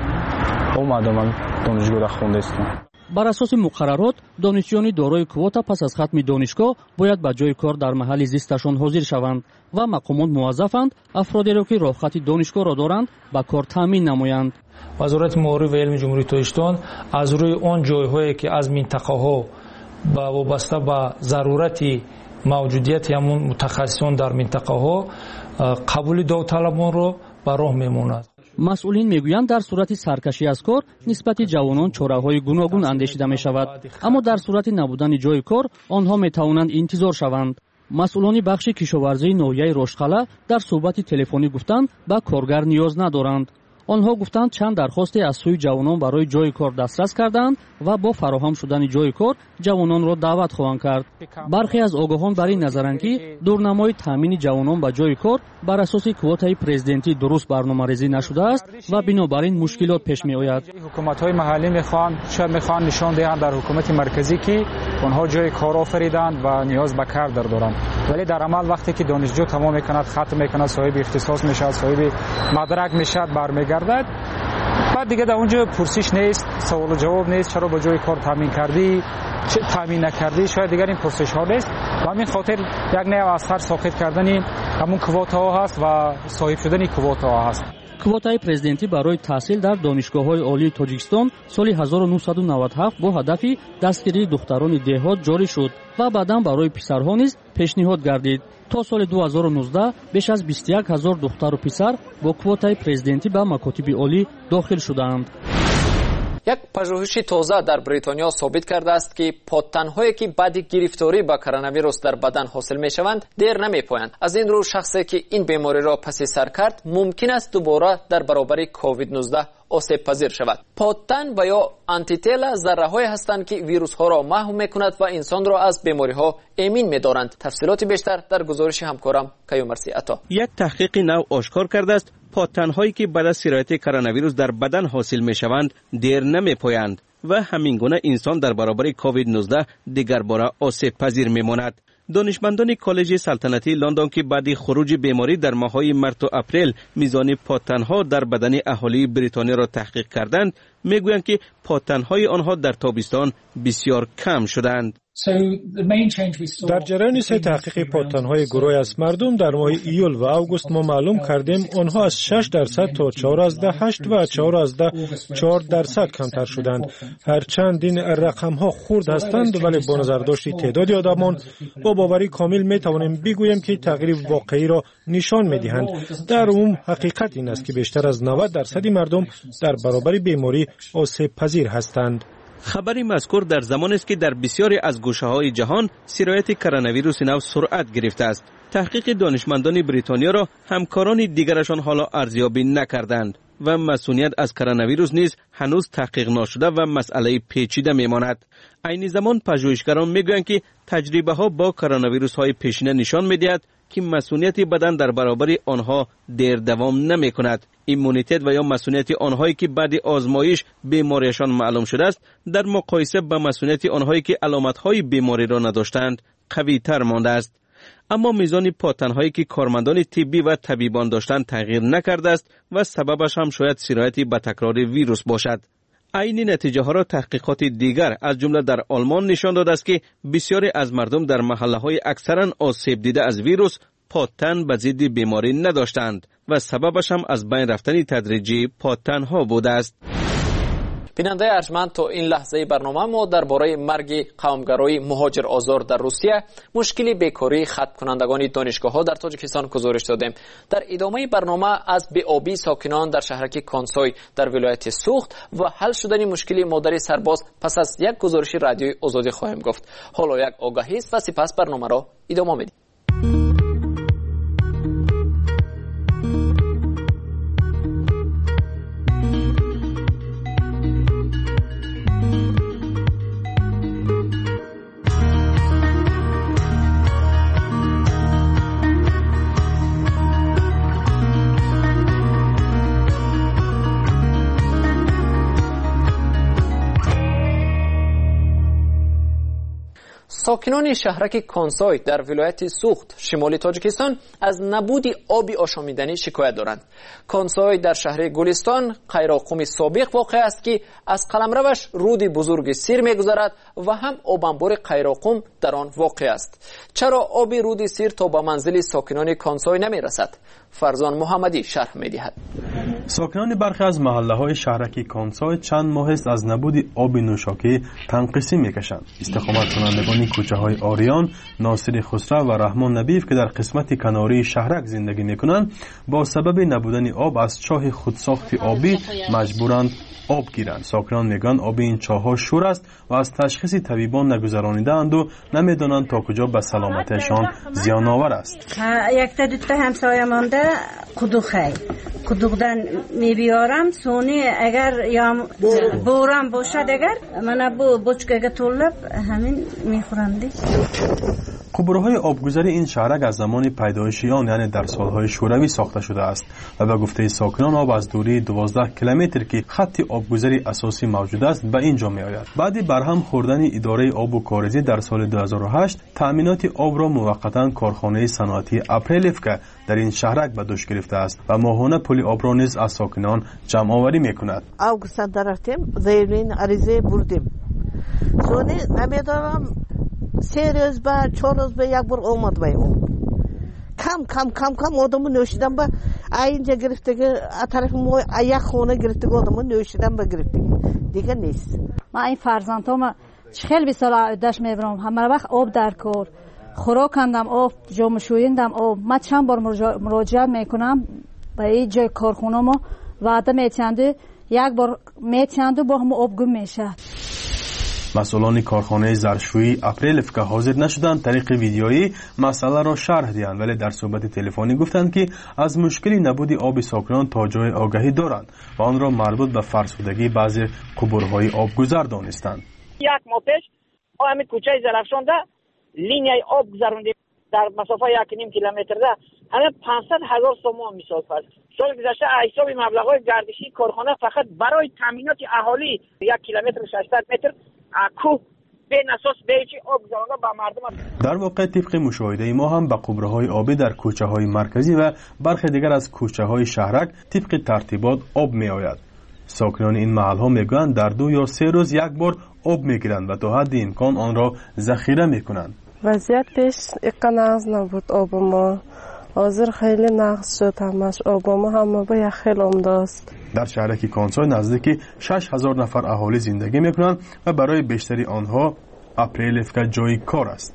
اومدم من دانشگاه را خوندستم. بر اساس مقررات دانشجویان دارای کوتا پس از ختم دانشگاه باید به جای کار در محل زیستشان حاضر شوند و مقامات موظفند افرادی را که راهخط دانشگاه را دارند به کار تامین نمایند. وزارت معارف و علم جمهوری تاجیکستان از روی آن جایهایی که از منطقه ها با وابسته به ضرورت موجودیت همون متخصصان در منطقه ها قبول داوطلبان را به راه میماند. مسئولین میگویند در صورت سرکشی از کار نسبت جوانان چاره‌های گوناگون اندیشیده می شود، اما در صورت نبودن جای کار آنها می توانند انتظار شوند. مسئولان بخش کشاورزی ناحیه راشتخاله در صحبت تلفنی گفتند با کارگر نیاز ندارند. آنها گفتند چند درخواست از سوی جوانان برای جای کار دسترس کردند و با فراهم شدن جای کار جوانان را دعوت خواهند کرد. برخی از آگاهان بر این نظرند که دورنمای تامین جوانان به جای کار بر اساس کوتای پرزیدنتی درست برنامه‌ریزی نشده است و بنابراین مشکلات پیش می‌آید. حکومت‌های محلی می‌خواهند شاید می‌خواهند نشان دهند در حکومت مرکزی که آنها جای کار آفریدند و نیاز به کار دارند، ولی در عمل وقتی که دانشجو تمام می‌کند، ختم می‌کند، صاحب اختصاص می‌شود، صاحب مدرک می‌شود، برمیگردد، بعد دیگه در اونجا پرسش نیست، سوال و جواب نیست، چرا با جای کار تامین کردی، چه تامین نکردی، شاید دیگر این پرسش ها نیست و همین خاطر یک نوع از سر ساخت کردن همون کوتا ها هست و صاحب شدن کوتا ها هست. کوتای پرزیدنتی برای تحصیل در دانشگاه‌های عالی تاجیکستان سال هزار و نهصد و نود و هفت با هدف دستگیری دختران دهات جاری شد و بعداً برای پسرها نیز پیشنهاد گردید. تا سال دو هزار و نوزده بیش از بیست و یک هزار دختر و پسر با کوتای پرزیدنتی به مکاتب عالی داخل شدند. یک پژوهش تازه در بریتانیا ثابت کرده است که پادتن‌هایی که بعد گرفتاری با کرونا ویروس در بدن حاصل می‌شوند دیر نمی‌پایند. از این رو شخصی که این بیماری را پس سر کرد ممکن است دوباره در برابر کووید نوزده آسیب پذیر شود. پادتن و یا آنتیتلا ذره‌هایی هستند که ویروس‌ها را محو می‌کند و انسان را از بیماری‌ها امین می‌دارند. تفصیلات بیشتر در گزارش همکارم کیومرثی عطا. یک تحقیق نو آشکار کرده است پادتن‌هایی که بعد از سرایت کرونا ویروس در بدن حاصل می‌شوند دیر نمی‌پایند و همین گونه انسان در برابر کووید نوزده دیگر باره آسیب پذیر می‌ماند. دانشمندان کالج سلطنتی لندن که بعد خروج بیماری در ماه‌های مارس و اپریل میزان پادتن‌ها در بدن اهالی بریتانیا را تحقیق کردند میگویند که پادتن‌های آنها در تابستان بسیار کم شدند. در جریان سه تحقیق پادتن‌های گروه از مردم در ماه ایول و اوگوست ما معلوم کردیم آنها از شش درصد تا چهار ازده هشت و چهار ازده چهار درصد کمتر شدند. هرچند این رقم‌ها خرد هستند ولی با نظر داشت تعداد آدمان با باوری کامل می توانیم بگوییم که تغییر واقعی را نشان می‌دهند. در عموم حقیقت این است که بیشتر از نود درصد مردم در برابر بیماری آسیب پذیر هستند. خبری مذکور در زمانی است که در بسیاری از گوشه‌های جهان سرایت کرونا ویروس نو سرعت گرفته است. تحقیق دانشمندان بریتانیا را همکاران دیگرشان حالا ارزیابی نکردند و مسئولیت از کرونا ویروس نیز هنوز تحقیق نشده و مسئله پیچیده میماند. عین زمان پژوهشگران میگویند که تجربه ها با کرونا ویروس های پیشینه نشان میدهد که مسئولیت بدن در برابر آنها دیر دوام نمی کند. ایمونیتت و یا مسئولیت آنهایی که بعد آزمایش بیماریشان معلوم شده است در مقایسه با مسئولیت آنهایی که علامت های بیماری را نداشتند قوی تر مانده است. اما میزان پادتن‌هایی که کارمندان طبی و طبیبان داشتند تغییر نکرده است و سببش هم شاید سرایت به تکرار ویروس باشد. عین نتیجه ها را تحقیقات دیگر از جمله در آلمان نشان داده است که بسیاری از مردم در محله های اکثرا آسیب دیده از ویروس پادتن به ضد بیماری نداشتند و سببش هم از بین رفتن تدریجی پادتن ها بوده است. بیننده ارجمند تا این لحظه برنامه ما درباره مرگ قومگرای مهاجر آزار در روسیه، مشکل بیکاری ختم کنندگان دانشگاه ها در تاجیکستان گزارش دادیم. در ادامه برنامه از بی‌آبی ساکنان در شهرک کانسای در ولایت سوخت و حل شدن مشکل مادر سرباز پس از یک گزارش رادیوی آزادی خواهیم گفت. حالا یک آگاهی است و سپس برنامه را ادامه میدیم. ساکنان شهرک کانسای در ولایت سوخت شمال تاجیکستان از نبود آب آشامیدنی شکایت دارند. کانسای در شهر گلستان قیراقم سابق واقع است که از قلمروش رود بزرگ سیر می‌گذرد و هم آب انبار قیراقم در آن واقع است. چرا آب رود سیر تا به منزل ساکنان کانسای نمی‌رسد؟ فرزان محمدی شرح می‌دهد. ساکنان برخی از محله‌های شهرک کانسای چند ماه است از نبود آب نوشاکی تنقیسی می‌کشند. استقامت کنندگان کوچه‌های آریان، ناصر خسرو و رحمان نبیف که در قسمت کناری شهرک زندگی می‌کنند با سبب نبودن آب از چاه خودساخت آبی مجبورند آب گیرند. ساکنان میگن آب این چاه‌ها شور است و از تشخیص طبیبان نگذرانیده‌اند و نمیدانند تا کجا به سلامتیشان زیان آور است. یک تا دو تا همسایه مانده قدوق خی قدوقدن میبیارم سونی اگر یا بورم باشد اگر من بو بچکه طلب همین میخورم دی. قبورهای آبگذری این شهرک از زمان پیدایش آن یعنی در سالهای شوروی ساخته شده است و به گفته ساکنان آب از دوری دوازده کیلومتر که خط آبگذری اساسی موجود است به اینجا می آید. بعد برهم خوردن اداره آب و کاریزی در سال دو هزار و هشت تامینات آب را موقتا کارخانه صنعتی اپریلف که در این شهرک به دوش گرفته است و ماهانه پول آب را نیز از ساکنان جمع آوری میکند. اوگوستان درفتیم زیرین عریضه بردیم. سونی نمیدانم سه روز بعد چهار روز به یک بار اومد به اون کم کم کم کم آدمو نوشیدن به اینجا گرفته که طرف ما یک خونه گرفته که آدمو نوشیدن به گرفته دیگه نیست. من این فرزندام خیلی بی سال عدش میبرم همه وقت آب در کار خوراک کندم آب جام شویندم آب من چند بار مراجعه میکنم به این جای کارخونه ما وعده میتینده یک بار میتیند و با هم آب گم میشه. مسئولان کارخانه ظرفشویی اپریل که حاضر نشدند طریق ویدیویی مسئله را شرح دهند، ولی در صحبت تلفنی گفتند که از مشکلی نبود آب ساکنان تا جای آگهی دارند و آن را مربوط به فرسودگی بعضی قبورهای آبگذر دانستند. یک ماه پیش ما همین کوچه زرفشان ده لینیای آب گذروندیم در مسافه یک نیم کیلومتر ده همه پانصد هزار سوم مثال فرض. سال گذشته حساب مبلغ‌های گردشی کارخانه فقط برای تامینات اهالی یک کیلومتر و ششصد متر اکو به اساس بیچی آب گذرانده به مردم. در واقع طبق مشاهده ما هم به قبره‌های آبی در کوچه‌های مرکزی و برخی دیگر از کوچه‌های شهرک طبق ترتیبات آب می‌آید. ساکنان این محل‌ها میگویند در دو یا سه روز یک بار آب می‌گیرند و تا حد امکان آن را ذخیره می‌کنند. وضعیتش اقناز نبود آب ما. حاضر خیلی نقص شد همش آب ما هم با یخل امداست. در شهرک کانسای نزدیک شش هزار نفر اهالی زندگی میکنند و برای بیشتری آنها اپریل که جای کار است.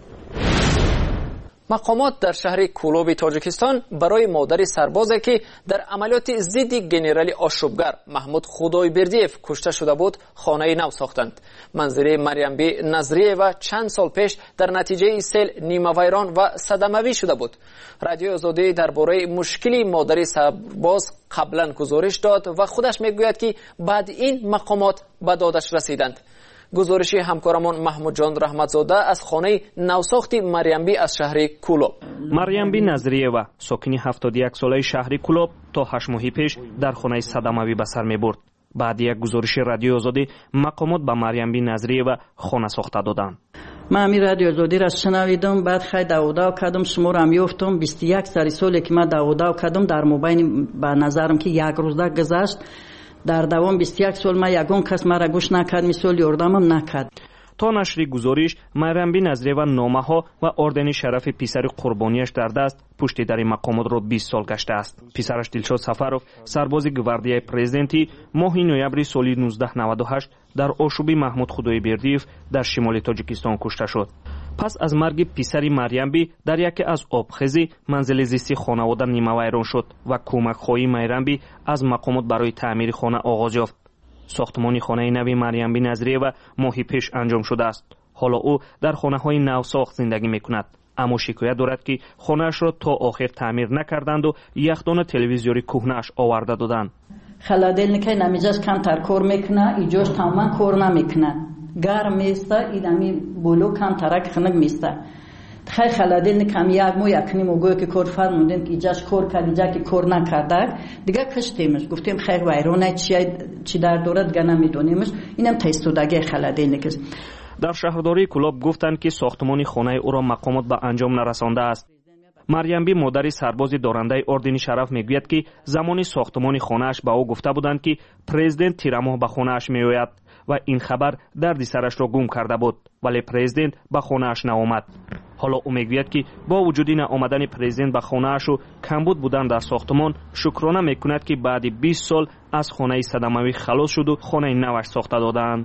مقامات در شهر کولوب تاجیکستان برای مادر سربازی که در عملیات ضد گنرال آشوبگر محمود خدایبردیف کشته شده بود خانه نو ساختند. منزل مریم بی نظریه و چند سال پیش در نتیجه سیل نیمه ویران و صدمه‌ای شده بود. رادیو آزادی درباره مشکلی مادر سرباز قبلا گزارش داد و خودش میگوید که بعد این مقامات به دادش رسیدند. گزارشی همکارمون محمود جان رحمتزاده از خانه نوساختی مریم بی از شهر کولوب. مریم بی نظریه و ساکنی هفتاد و یک ساله شهر کولوب تا هشت ماه پیش در خانه صدمه‌ای به سر میبرد. بعد یک گزارش رادیو آزادی مقامات به مریم بی نظریه و خانه ساخته دادند. من همین رادیو آزادی را شنیدم، بعد خیلی داوداو کردم، شما را میافتم بیست و یک سال سالی که من داوداو کردم در مبین به نظرم که یک روز ده گذشت. در دوام بیست و یک سال ما یگان کس مرا گوش نکرد، مثال یاردمم نکرد. تا نشر گزارش مریم بی نظریه و نامه ها و اردن شرف پسر قربانیش در دست پشت در مقامات را بیست سال گشته است. پسرش دلشاد سفروف سرباز گواردیای پرزیدنتی ماه نوامبر سال نوزده نود و هشت در آشوبی محمود خدایبردیف در شمال تاجیکستان کشته شد. پس از مرگ پسری مریم بی در یکی از آبخیزی منزل زیستی خانواده نیمه ویران شد و کمک خواهی مریم بی از مقامات برای تعمیر خانه آغاز یافت. ساختمان خانه نوی مریم بی نظریه و ماهی پیش انجام شده است. حالا او در خانه های نو ساخت زندگی می کند. اما شکایت دارد که خانه‌اش را تا آخر تعمیر نکردند و یخدان تلویزیونی کهنه‌اش آورده دادند. خلادلنیکای نمیجاش کمتر کار میکنه، ایجاش تماما کار نمیکنه. گرم میسته، ایدامی بولو کمترک خنک میسته. خیلی خلادلنیک هم یک مو یکنی موگوی که کار فرموندن که ایجاش کار کرد، ایجا که کار نکرده. دیگه کشتیمش گفتیم خیلی ویرانه چی در دارد دیگه نمیدونیمش. اینم تایستودگی خلادلنیک است. در شهرداری کولوب گفتند که ساختمان خانه او را مقامات به انجام نرسانده است. مریم بی مادر سرباز دارنده اردن شرف میگوید که زمان ساختمان خانه‌اش به او گفته بودند که پرزیدنت تیرماه به خانه‌اش میآید و این خبر درد سرش را گم کرده بود، ولی پرزیدنت به خانه‌اش نآمد. حالا او میگوید که با وجود نآمدن پرزیدنت به خانه‌اش و کمبود بودن در ساختمان شکرانه میکند که بعد بیست سال از خانه صدمه‌ای خلاص شد و خانه نوش ساخته دادند.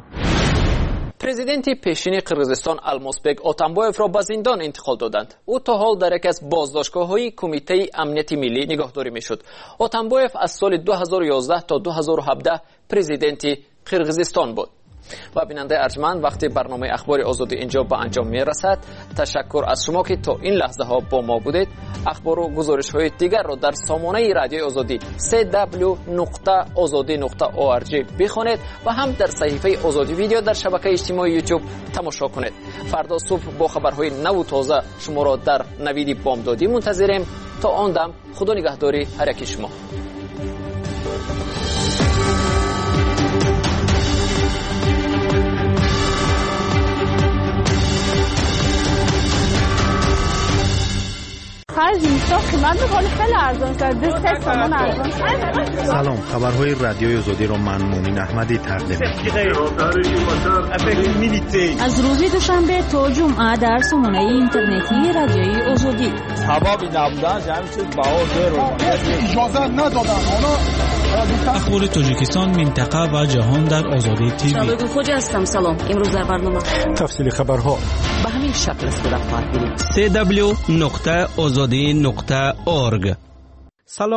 پرزیدنت پیشین قرغیزستان المازبک اتامبایف را به زندان انتقال دادند. او تا حال در یک از بازداشتگاه‌های کمیته امنیت ملی نگهداری میشد. اتامبایف از سال دو هزار و یازده تا دو هزار و هفده پرزیدنت قرغیزستان بود. و بیننده ارجمند، وقتی برنامه اخبار آزادی اینجا به انجام می رسد. تشکر از شما که تا این لحظه ها با ما بودید. اخبار و گزارش های دیگر را در سامانه رادیو آزادی دبلیو دبلیو دبلیو نقطه آزادی نقطه او آر جی بخوانید و هم در صفحه آزادی ویدیو در شبکه اجتماعی یوتیوب تماشا کنید. فردا صبح با خبرهای نو و تازه شما را در نوید بامدادی منتظریم. تا آن دم خدا نگهداری هر یک شما. خرج میشه قیمت بخوری خیلی ارزان شد. دوست سامان ارزان شد. سلام، خبرهای رادیوی آزادی را من مومن احمدی تقدیم می‌کنم. از روز دوشنبه تا جمعه در سامانه اینترنتی رادیوی آزادی. سببی نبودن همین چیز بهار اجازه ندادن. اخبار تاجیکستان، منطقه و جهان در آزادی تیوی. شبکه خوجا هستم. سلام. امروز در برنامه تفصیل خبرها به همین شکل صورت خواهد گرفت. دبلیو دبلیو دبلیو نقطه آزادی نقطه اورگ. سلام،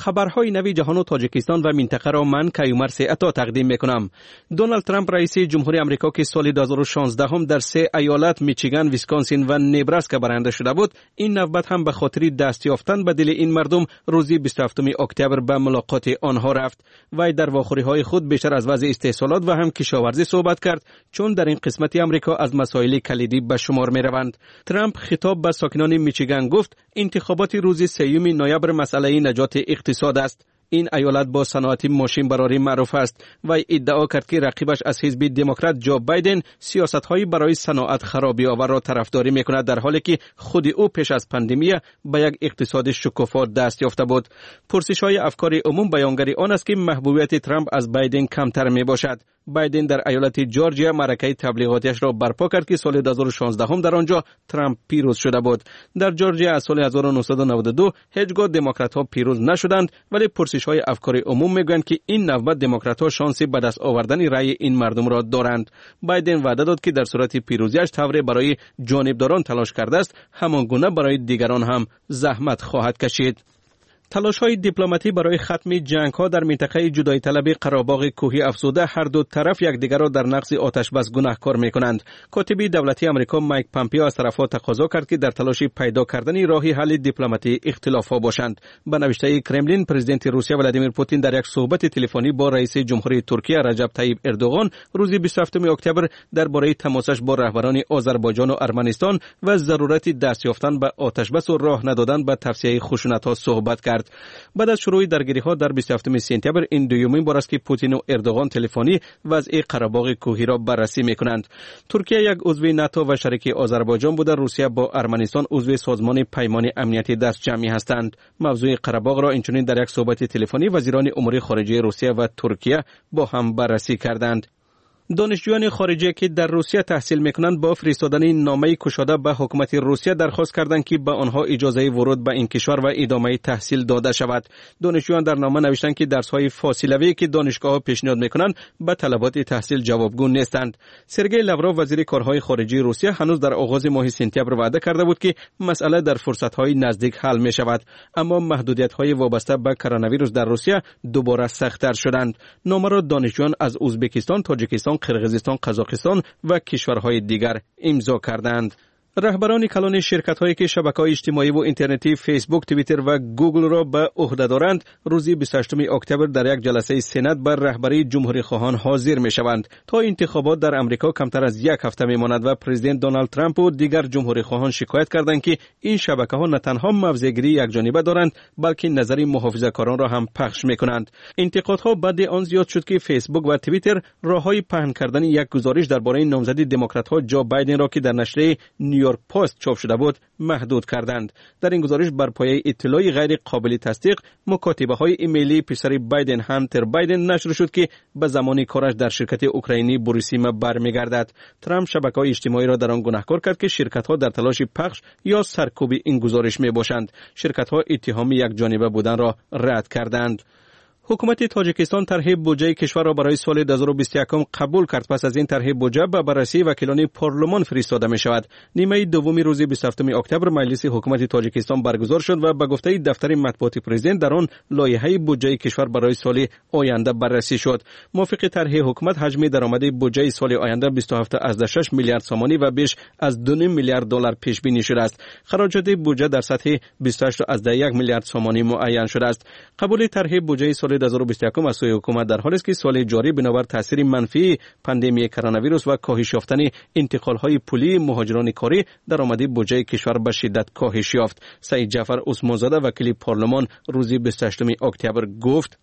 خبرهای نوی جهان و تاجیکستان و منطقه را من کیومرث عطا تقدیم میکنم. دونالد ترامپ رئیس جمهوری آمریکا که سال دو هزار و شانزده هم در سه ایالت میچیگان، ویسکانسین و نبراسکا برنده شده بود، این نوبت هم به خاطر دست یافتن به دل این مردم روزی بیست و هفتم اکتبر به ملاقات آنها رفت. وی در واخوری‌های خود بیشتر از وضع استحصالات و هم کشاورزی صحبت کرد، چون در این قسمت آمریکا از مسائل کلیدی به شمار میروند. ترامپ خطاب به ساکنان میچیگان گفت انتخابات روز سوم نوامبر مسئله نجات اقتصاد است. این ایالت با صنعت ماشین براری معروف است و ادعا کرد که رقیبش از حزب دموکرات جو بایدن سیاست‌های برای صنعت خرابی آور را طرفداری می‌کند، در حالی که خود او پیش از پاندمی به یک اقتصاد شکوفا دست یافته بود. پرسش‌های افکار عموم بیانگر آن است که محبوبیت ترامپ از بایدن کمتر میباشد. بایدن در ایالت جورجیا معرکه تبلیغاتیش را برپا کرد که سال دو هزار و شانزده هم در آنجا ترامپ پیروز شده بود. در جورجیا از سال هزار و نهصد و نود و دو هیچگاه دموکرات‌ها پیروز نشدند، ولی پرسش‌های افکار عموم میگویند که این نوبت دموکرات‌ها شانس به دست آوردن رأی این مردم را دارند. بایدن وعده داد که در صورت پیروزیش طوری برای جانبداران تلاش کرده است، همان گونه برای دیگران هم زحمت خواهد کشید. تلاش‌های دیپلماتی برای ختم جنگ‌ها در منطقه جدایی طلب قره‌باغ کوهی افزوده هر دو طرف یکدیگر را در نقض آتش بس گناهکار می‌کنند. کاتب دولتی آمریکا مایک پامپیو از طرف‌ها تقاضا کرد که در تلاش پیدا کردن راهی حل دیپلماتی اختلاف‌ها باشند. به نوشته کرملین، پرزیدنت روسیه ولادیمیر پوتین در یک صحبت تلفنی با رئیس جمهوری ترکیه رجب طیب اردوغان روز بیست و هفتم اکتبر درباره تماسش با رهبران آذربایجان و ارمنستان و ضرورت دست یافتن به آتش بس و راه ندادن به توسعه خشونت‌ها صحبت کرد. بعد از شروع درگیری‌ها در بیست و هفتم سپتامبر این دومین بار است که پوتین و اردوغان تلفنی وضع قره‌باغ کوهی را بررسی می‌کنند. ترکیه یک عضو ناتو و شریک آذربایجان بوده، روسیه با ارمنستان عضو سازمان پیمان امنیتی دست جمعی هستند. موضوع قره‌باغ را اینچنین در یک صحبت تلفنی وزیران امور خارجه روسیه و ترکیه با هم بررسی کردند. دانشجویان خارجی که در روسیه تحصیل میکنند با فرستادن نامه کشاده به حکومت روسیه درخواست کردند که به آنها اجازه ورود به این کشور و ادامه تحصیل داده شود. دانشجویان در نامه نوشتند که درس‌های فاصله‌ای که دانشگاه‌ها پیشنهاد میکنند به طلبات تحصیل جوابگو نیستند. سرگئی لاوروف وزیر کارهای خارجه روسیه هنوز در آغاز ماه سپتامبر وعده کرده بود که مسئله در فرصت‌های نزدیک حل می‌شود، اما محدودیت‌های وابسته به کرونا ویروس در روسیه دوباره سخت‌تر شدند. نامه را دانشجویان از ازبکستان، تاجیکستان، قرغیزستان، قزاقستان و کشورهای دیگر امضا کردند. رهبران کلان شرکت‌هایی که شبکه‌های اجتماعی و اینترنتی فیسبوک، توییتر و گوگل را به عهده دارند، روز بیست و هشتم اکتبر در یک جلسه سنات بر رهبری جمهوری خواهان حاضر می‌شوند. تا انتخابات در آمریکا کمتر از یک هفته می‌ماند و پرزیدنت دونالد ترامپ و دیگر جمهوری خواهان شکایت کردند که این شبکه‌ها نه تنها موضع‌گیری یکجانبه دارند، بلکه نظر محافظه‌کاران را هم پخش می‌کنند. انتقادها بعد آن زیاد شد که فیسبوک و توییتر راههای پهن کردن یک گزارش درباره نامزد دموکرات‌ها جو بایدن را که در نشریه نیویورک پست چاپ شده بود محدود کردند. در این گزارش بر پایه اطلاعی غیر قابل تصدیق مکاتبه های ایمیلی پسر بایدن، هانتر بایدن، نشر شد که به زمان کارش در شرکت اوکراینی بوریسیما برمیگردد. ترامپ شبکه‌های اجتماعی را در آن گناهکار کرد که شرکت‌ها در تلاش پخش یا سرکوب این گزارش میباشند. شرکت‌ها اتهام یک جانبه بودن را رد کردند. حکومت تاجیکستان طرح بودجه کشور را برای سال دو هزار و بیست و یک قبول کرد. پس از این طرح بودجه به بررسی وکیلان پارلمان فرستاده می شود. نیمه دوم روز بیست و هفتم اکتبر مجلس حکومت تاجیکستان برگزار شد و به گفته دفتر مطبوعات پرزیدنت در آن لایحه بودجه کشور برای سال آینده بررسی شد. موافق طرح حکومت حجم درآمد بودجه سال آینده بیست و هفت ممیز شش میلیارد سومانی و بیش از دو میلیارد دلار پیش بینی شده است. خراجات بودجه در سطح بیست و هشت ممیز یک میلیارد سومانی معین شده است. قبول طرح بودجه سال دو هزار و بیست و یک از سوی حکومت در حالی است که سال جاری بنابر تاثیر منفی پاندمی کرونا ویروس و کاهش یافتن انتقال‌های پولی مهاجران کاری درآمد بودجه کشور به شدت کاهش یافت. سعید جعفر عثمانزاده وکیل پارلمان روز بیست و هشتم اکتبر گفت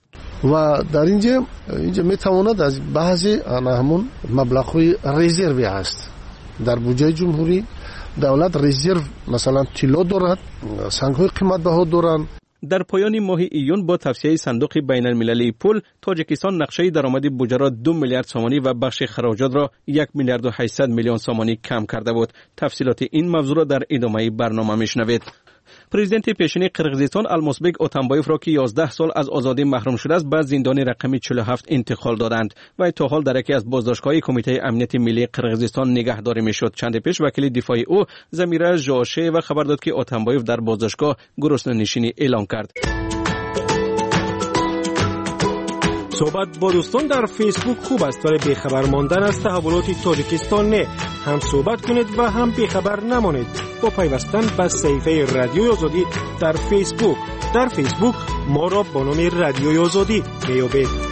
و در اینجا اینجا میتواند از بعضی همون مبلغ‌های رزرو است. در بودجه جمهوری دولت رزرو مثلا طلا دارد، سنگ‌های قیمت بها دارند. در پایان ماه ایون با توسعه صندوق بین المللی پول، تاجیکستان نقشه درآمد بودجه را دو میلیارد سومانی و بخش خراجات را یک میلیارد و هشتصد میلیون سومانی کم کرده بود. تفصیلات این موضوع را در ادامه برنامه میشنوید. پرزیدنت پیشین قرغیزستان المازبک اتامبایوف را که یازده سال از آزادی محروم شده است به زندان رقم چهل و هفت انتقال دادند و تا حال در یکی از بازداشت‌های کمیته امنیت ملی قرغیزستان نگهداری میشد. چند پیش وکیل دفاعی او زمیره ژاشه و خبر داد که اتامبایوف در بازداشتگاه گرسنه‌نشینی اعلام کرد. صحبت با دوستان در فیسبوک خوب است ولی بیخبر ماندن از تحولات تاجیکستان نه. هم صحبت کنید و هم بیخبر نمانید با پیوستن به صفحه رادیوی آزادی در فیسبوک. در فیسبوک ما را با نام رادیوی آزادی میابید.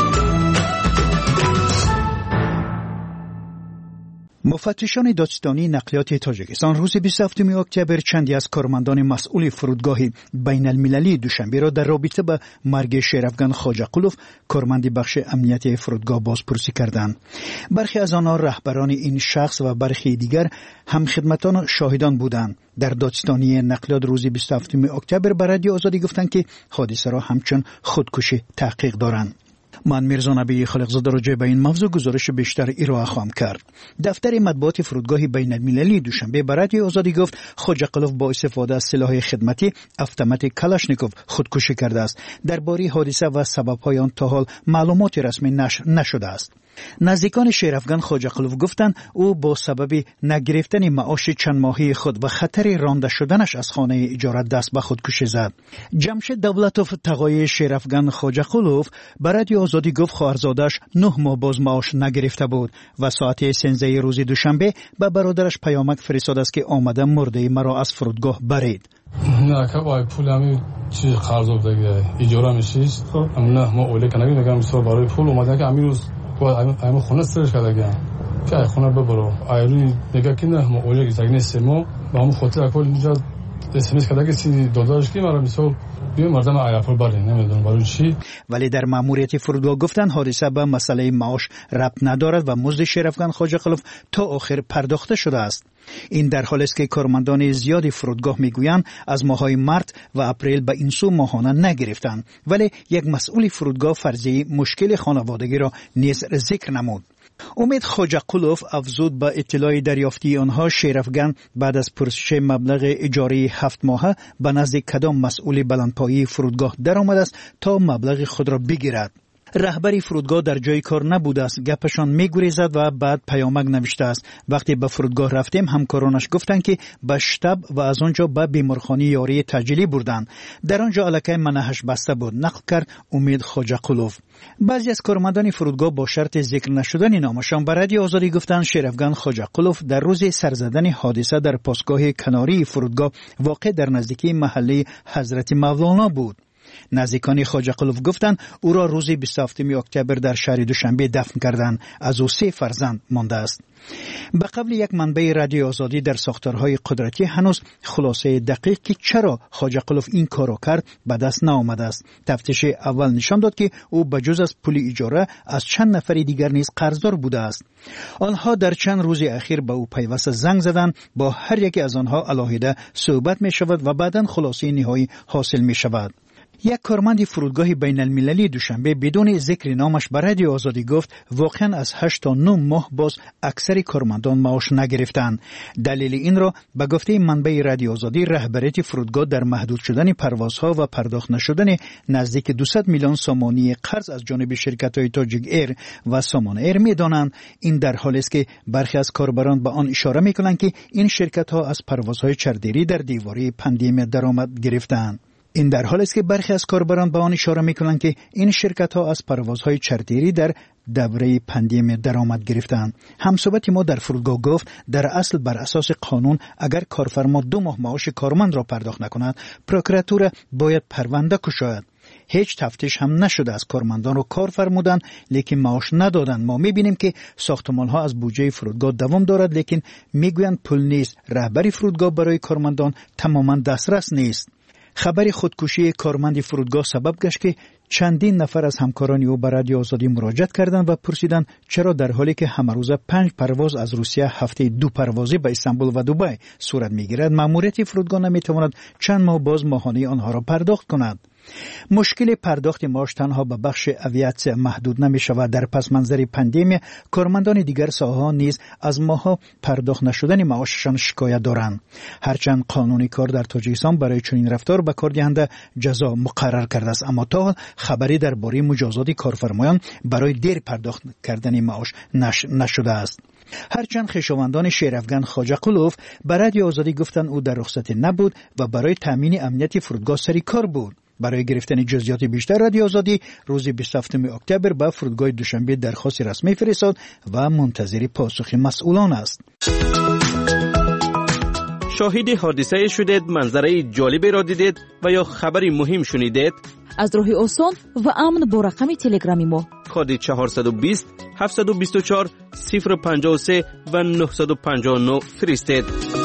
مفتشان دادستانی نقلیات تاجیکستان روز بیست و هفتم اکتبر چندی از کارمندان مسئول فرودگاه بین المللی دوشنبه را در رابطه با مرگ شیرافگان خواجه قلوف کارمند بخش امنیت فرودگاه بازپرسی کردند. برخی از آنها رهبران این شخص و برخی دیگر هم خدمتان شاهدان بودند. در دادستانی نقلیات روز بیست و هفتم اکتبر به رادیو آزادی گفتند که حادثه را همچون خودکشی تحقیق دارند. من میرزا نبی خالقزاده را جای به این موضوع گزارش بیشتر ارائه خواهم کرد. دفتر مطبوعات فرودگاه بین المللی دوشنبه به رادیو آزادی گفت خواجه قلوف با استفاده از سلاح خدمتی اتومات کلاشنیکوف خودکشی کرده است. درباره حادثه و سبب‌های آن تا حال معلومات رسمی نش... نشده است. نزدیکان شیرافگان خواجه قلوف گفتند او با سبب نگرفتن معاش چند ماهی خود و خطر رانده شدنش از خانه اجاره دست به خودکشی زد. جمشید دولتوف تقای شیرافگان خواجه قلوف به رادیو آزادی گفت خواهرزادش نه ماه باز معاش نگرفته بود و ساعت سیزده روز دوشنبه به برادرش پیامک فرستاد است که آمده مرده مرا از فرودگاه برید. نه که با پول همی چی قرض بگیره اجاره میشیست نه ما اوله کنگی میگم مثلا برای پول اومدن که امروز با ایم خونه سرش کردگم که خونه ببرو ایرونی نگه که نه ما اوله که سیمو با هم خاطر کل اینجا اس ام اس کرده که سی دلارش که مرا مثلا بیا مردم ایاپل بله نمیدونم برای چی. ولی در ماموریت فرودگاه گفتن حادثه به مسئله معاش ربط ندارد و مزد شیرافگان خواجه قلوف تا آخر پرداخته شده است. این در حالی است که کارمندان زیادی فرودگاه میگویند از ماههای مارت و اپریل به این سو ماهانه نگرفتند، ولی یک مسئول فرودگاه فرضی مشکل خانوادگی را نیز ذکر نمود. امید خواجه قلوف افزود به اطلاع دریافتی آنها شیرافگان بعد از پرسش مبلغ اجاره هفت ماهه به نزد کدام مسئول بلندپایه فرودگاه درآمده است تا مبلغ خود را بگیرد. رهبری فرودگاه در جای کار نبوده است، گپشان میگریزد و بعد پیامک نوشته است. وقتی به فرودگاه رفتیم همکارانش گفتند که به شتاب و از آنجا به بیمارخانه یاری تجلی بردند. در آنجا الکی منحش بسته بود، نقل کرد امید خواجه قلوف. بعضی از کارمندان فرودگاه با شرط ذکر نشدن نامشان به رادیو آزادی گفتند شیرافگان خواجه قلوف در روز سرزدن حادثه در پاسگاه کناری فرودگاه واقع در نزدیکی محله حضرت مولانا بود. نزدیکان خواجه قلوف گفتند او را روز بیست و هفتم اکتبر در شهر دوشنبه دفن کردند. از او سه فرزند مانده است. به قبل یک منبع رادیو آزادی در ساختارهای قدرتی هنوز خلاصه دقیق که چرا خواجه قلوف این کارو کرد به دست نآمده است. تفتیش اول نشان داد که او بجز از پول اجاره از چند نفر دیگر نیز قرضدار بوده است. آنها در چند روز اخیر به او پیوسته زنگ زدند، با هر یکی از آنها علاهیده صحبت می شود و بعداً خلاصه نهایی حاصل می شود. یک کارمند فرودگاه بین المللی دوشنبه بدون ذکر نامش به رادیو آزادی گفت واقعا از هشت تا نه ماه باز اکثر کارمندان معاش نگرفتند. دلیل این را به گفته منبع رادیو آزادی رهبریت فرودگاه در محدود شدن پروازها و پرداخت نشدن نزدیک دویست میلیون سامانی قرض از جانب شرکت‌های تاجیک ایر و سامان ایر می‌دانند. این در حالی است که برخی از کاربران به آن اشاره می‌کنند که این شرکت‌ها از پروازهای چردری در دیواره پندمی درآمد گرفتند. این در حالی است که برخی از کاربران به آن اشاره می‌کنند که این شرکت‌ها از پروازهای چارتری در دوره پندمی درآمد گرفتند. همصحبت ما در فرودگاه گفت در اصل بر اساس قانون اگر کارفرما دو ماه معاش کارمند را پرداخت نکند، پروکراتور باید پرونده گشاید. هیچ تفتیش هم نشده از کارمندان رو کار فرمودند لیکن معاش ندادند. ما می‌بینیم که ساختمان‌ها از بودجه فرودگاه دوام دارد لیکن میگویند پول نیست. رهبری فرودگاه برای کارمندان تماما دسترس نیست. خبر خودکشی کارمند فرودگاه سبب گشت که چندین نفر از همکاران او به رادیو آزادی مراجعت کردند و پرسیدند چرا در حالی که همه روزه پنج پرواز از روسیه هفته دو پروازی به استانبول و دبی صورت میگیرد ماموریت فرودگاه نمیتواند چند ماه باز ماهانه آنها را پرداخت کند. مشکل پرداخت معاش تنها به بخش اویات محدود نمی شود. در پس منظر پندمی کارمندان دیگر ساحه‌ها نیز از ماها پرداخت نشدن معاششان شکایت دارند. هرچند قانون کار در تاجیکستان برای چنین رفتار به کاردهنده جزا مقرر کرده است، اما تا خبری درباره مجازات کارفرمایان برای دیر پرداخت کردن معاش نش... نشده است. هرچند خویشاوندان شیرافگان خواجه قلوف به رادیو آزادی گفتند او در رخصتی نبود و برای تامین امنیت فرودگاه سری کار بود. برای گرفتن جزئیات بیشتر رادیو آزادی روز بیست و هفتم اکتبر به فرودگاه دوشنبه درخواست رسمی فرستاد و منتظر پاسخ مسئولان است. شاهد حادثه شدید، منظره جالبی را دیدید و یا خبری مهم شنیدید؟ از راه آسان و امن با رقم تلگرامی ما کد چهارصد و بیست هفتصد و بیست و چهار صفر پنجاه و سه و نهصد و پنجاه و نه فرستید.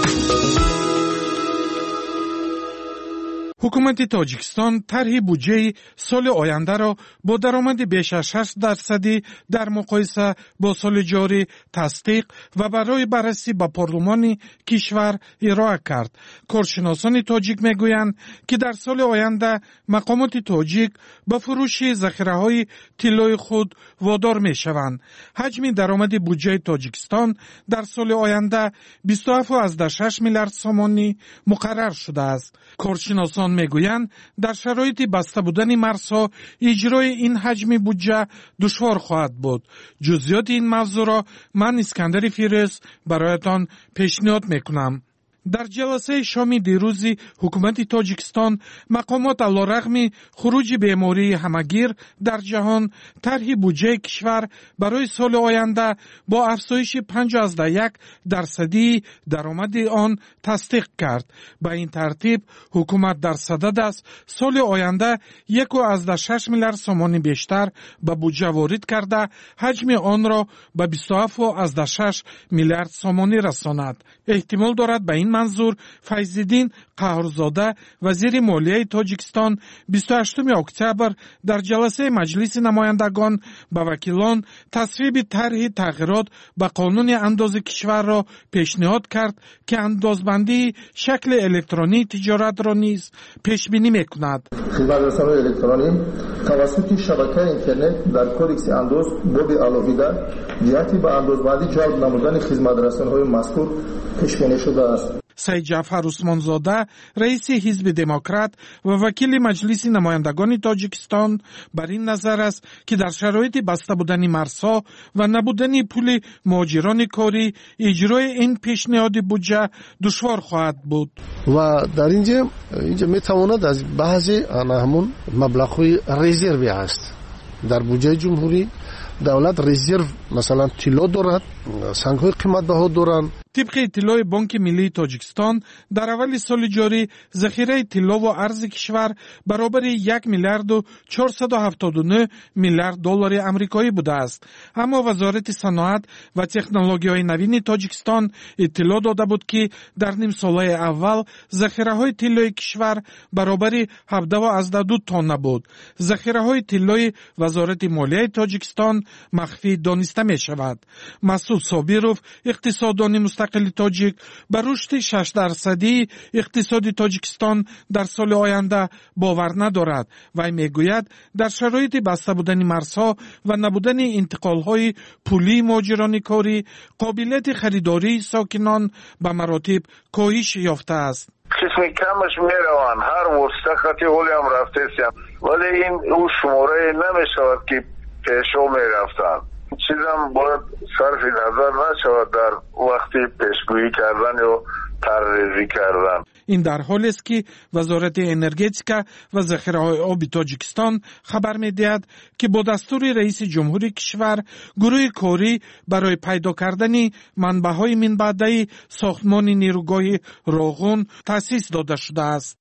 حکومت تاجیکستان طرح بودجه سال آینده را با درآمد بیش از شش درصدی در مقایسه با سال جاری تصدیق و برای بررسی به پارلمان کشور ارائه کرد. کارشناسان تاجیک میگویند که در سال آینده مقامات تاجیک به فروش ذخیره‌های طلای خود وادار میشوند. حجم درآمد بودجه تاجیکستان در سال آینده بیست و هفت و شش میلیارد سومانی مقرر شده است. کارشناسان میگویند در شرایط بسته بودن مرزها اجرای این حجم بودجه دشوار خواهد بود. جزئیات این موضوع را من اسکندر فیروز برایتان پیشنهاد میکنم. در جلسه شام دیروزی حکومت تاجیکستان مقامات علیرغم خروج بیماری همگیر در جهان طرح بودجه کشور برای سال آینده با افزایش پنجاه و یک درصدی درآمد آن تصدیق کرد. به این ترتیب حکومت در صدد است سال آینده یک و شش میلیارد سومانی بیشتر به بودجه وارد کرده حجم آن را به بیست و هفت و شش میلیارد سومانی رساند. احتمال دارد به این منظور فیض‌الدین قهرزاده وزیر مالیه تاجیکستان بیست و هشتم اکتبر در جلسه مجلس نمایندگان به وکیلان تصویب طرح تغییرات به قانون انداز کشور را پیشنهاد کرد که اندازبندی شکل الکترونی تجارت را نیز پیش بینی میکند. خدمترسانی الکترونی توسط شبکه اینترنت در کودکس انداز باب علاوه جهتی به اندازبندی جلب نمودن خدمترسانی‌های مذکور پیش بینی شده است. سید جعفر عثمانزاده رئیس حزب دموکرات و وکیل مجلس نمایندگان تاجیکستان بر این نظر است که در شرایط بسته بودن مرزها و نبودن پول مهاجران کاری اجرای این پیشنهاد بودجه دشوار خواهد بود و در اینجا اینجا میتواند از بعضی آن همون مبلغ‌های رزرو است. در بودجه جمهوری دولت رزرو مثلا طلا دارد، سنگ‌های قیمت بها دارند. طبق اطلاع بانک ملی تاجیکستان در اول سال جاری ذخیره طلا و ارز کشور برابر یک میلیارد و چهارصد و هفتاد و نه میلیارد دلار آمریکایی بوده است. اما وزارت صنعت و تکنولوژی‌های نوین تاجیکستان اطلاع داده بود که در نیم ساله اول ذخیره‌های طلای کشور برابر هفده و دو تن بود. ذخیره‌های طلای وزارت مالیه تاجیکستان مخفی دانسته می شود. مسعود صابیروف اقتصاددان مستقل تاجیک بر رشد شش درصدی اقتصاد تاجیکستان در سال آینده باور ندارد و میگوید در شرایط بسته بودن مرزها و نبودن انتقال‌های پولی مهاجران کاری قابلیت خریداری ساکنان به مراتب کاهش یافته است. قسم کمش میروند، هر ورسته خطی هولی هم رفته سیم، ولی این او شماره نمیشود که پیشو میرفتن. چیزم باید صرف نظر نشود در وقتی پیشگویی کردن یا طرح‌ریزی کردن. این در حالی است که وزارت انرژتیکا و ذخیره‌های آب تاجیکستان خبر می‌دهد که با دستور رئیس جمهوری کشور گروه کاری برای پیدا کردن منبع‌های منبعدی ساختمان نیروگاه راغون تأسیس داده شده است.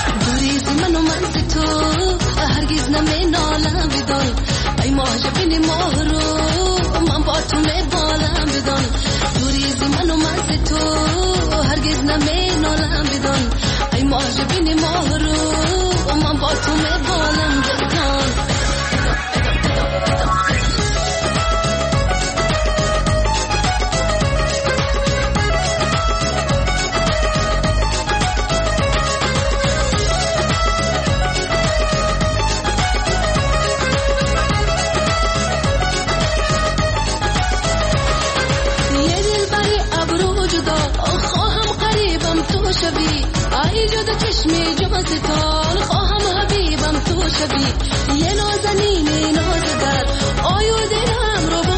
ای معجبین ماهرو من با تو میبالم بدان یه دل بری ابرو جدا خواهم قریبم تو شبی ای جدا چشمی جمع ستار خواهم حبیبم تو شبی یه نازنین نازدار آیو دلم رو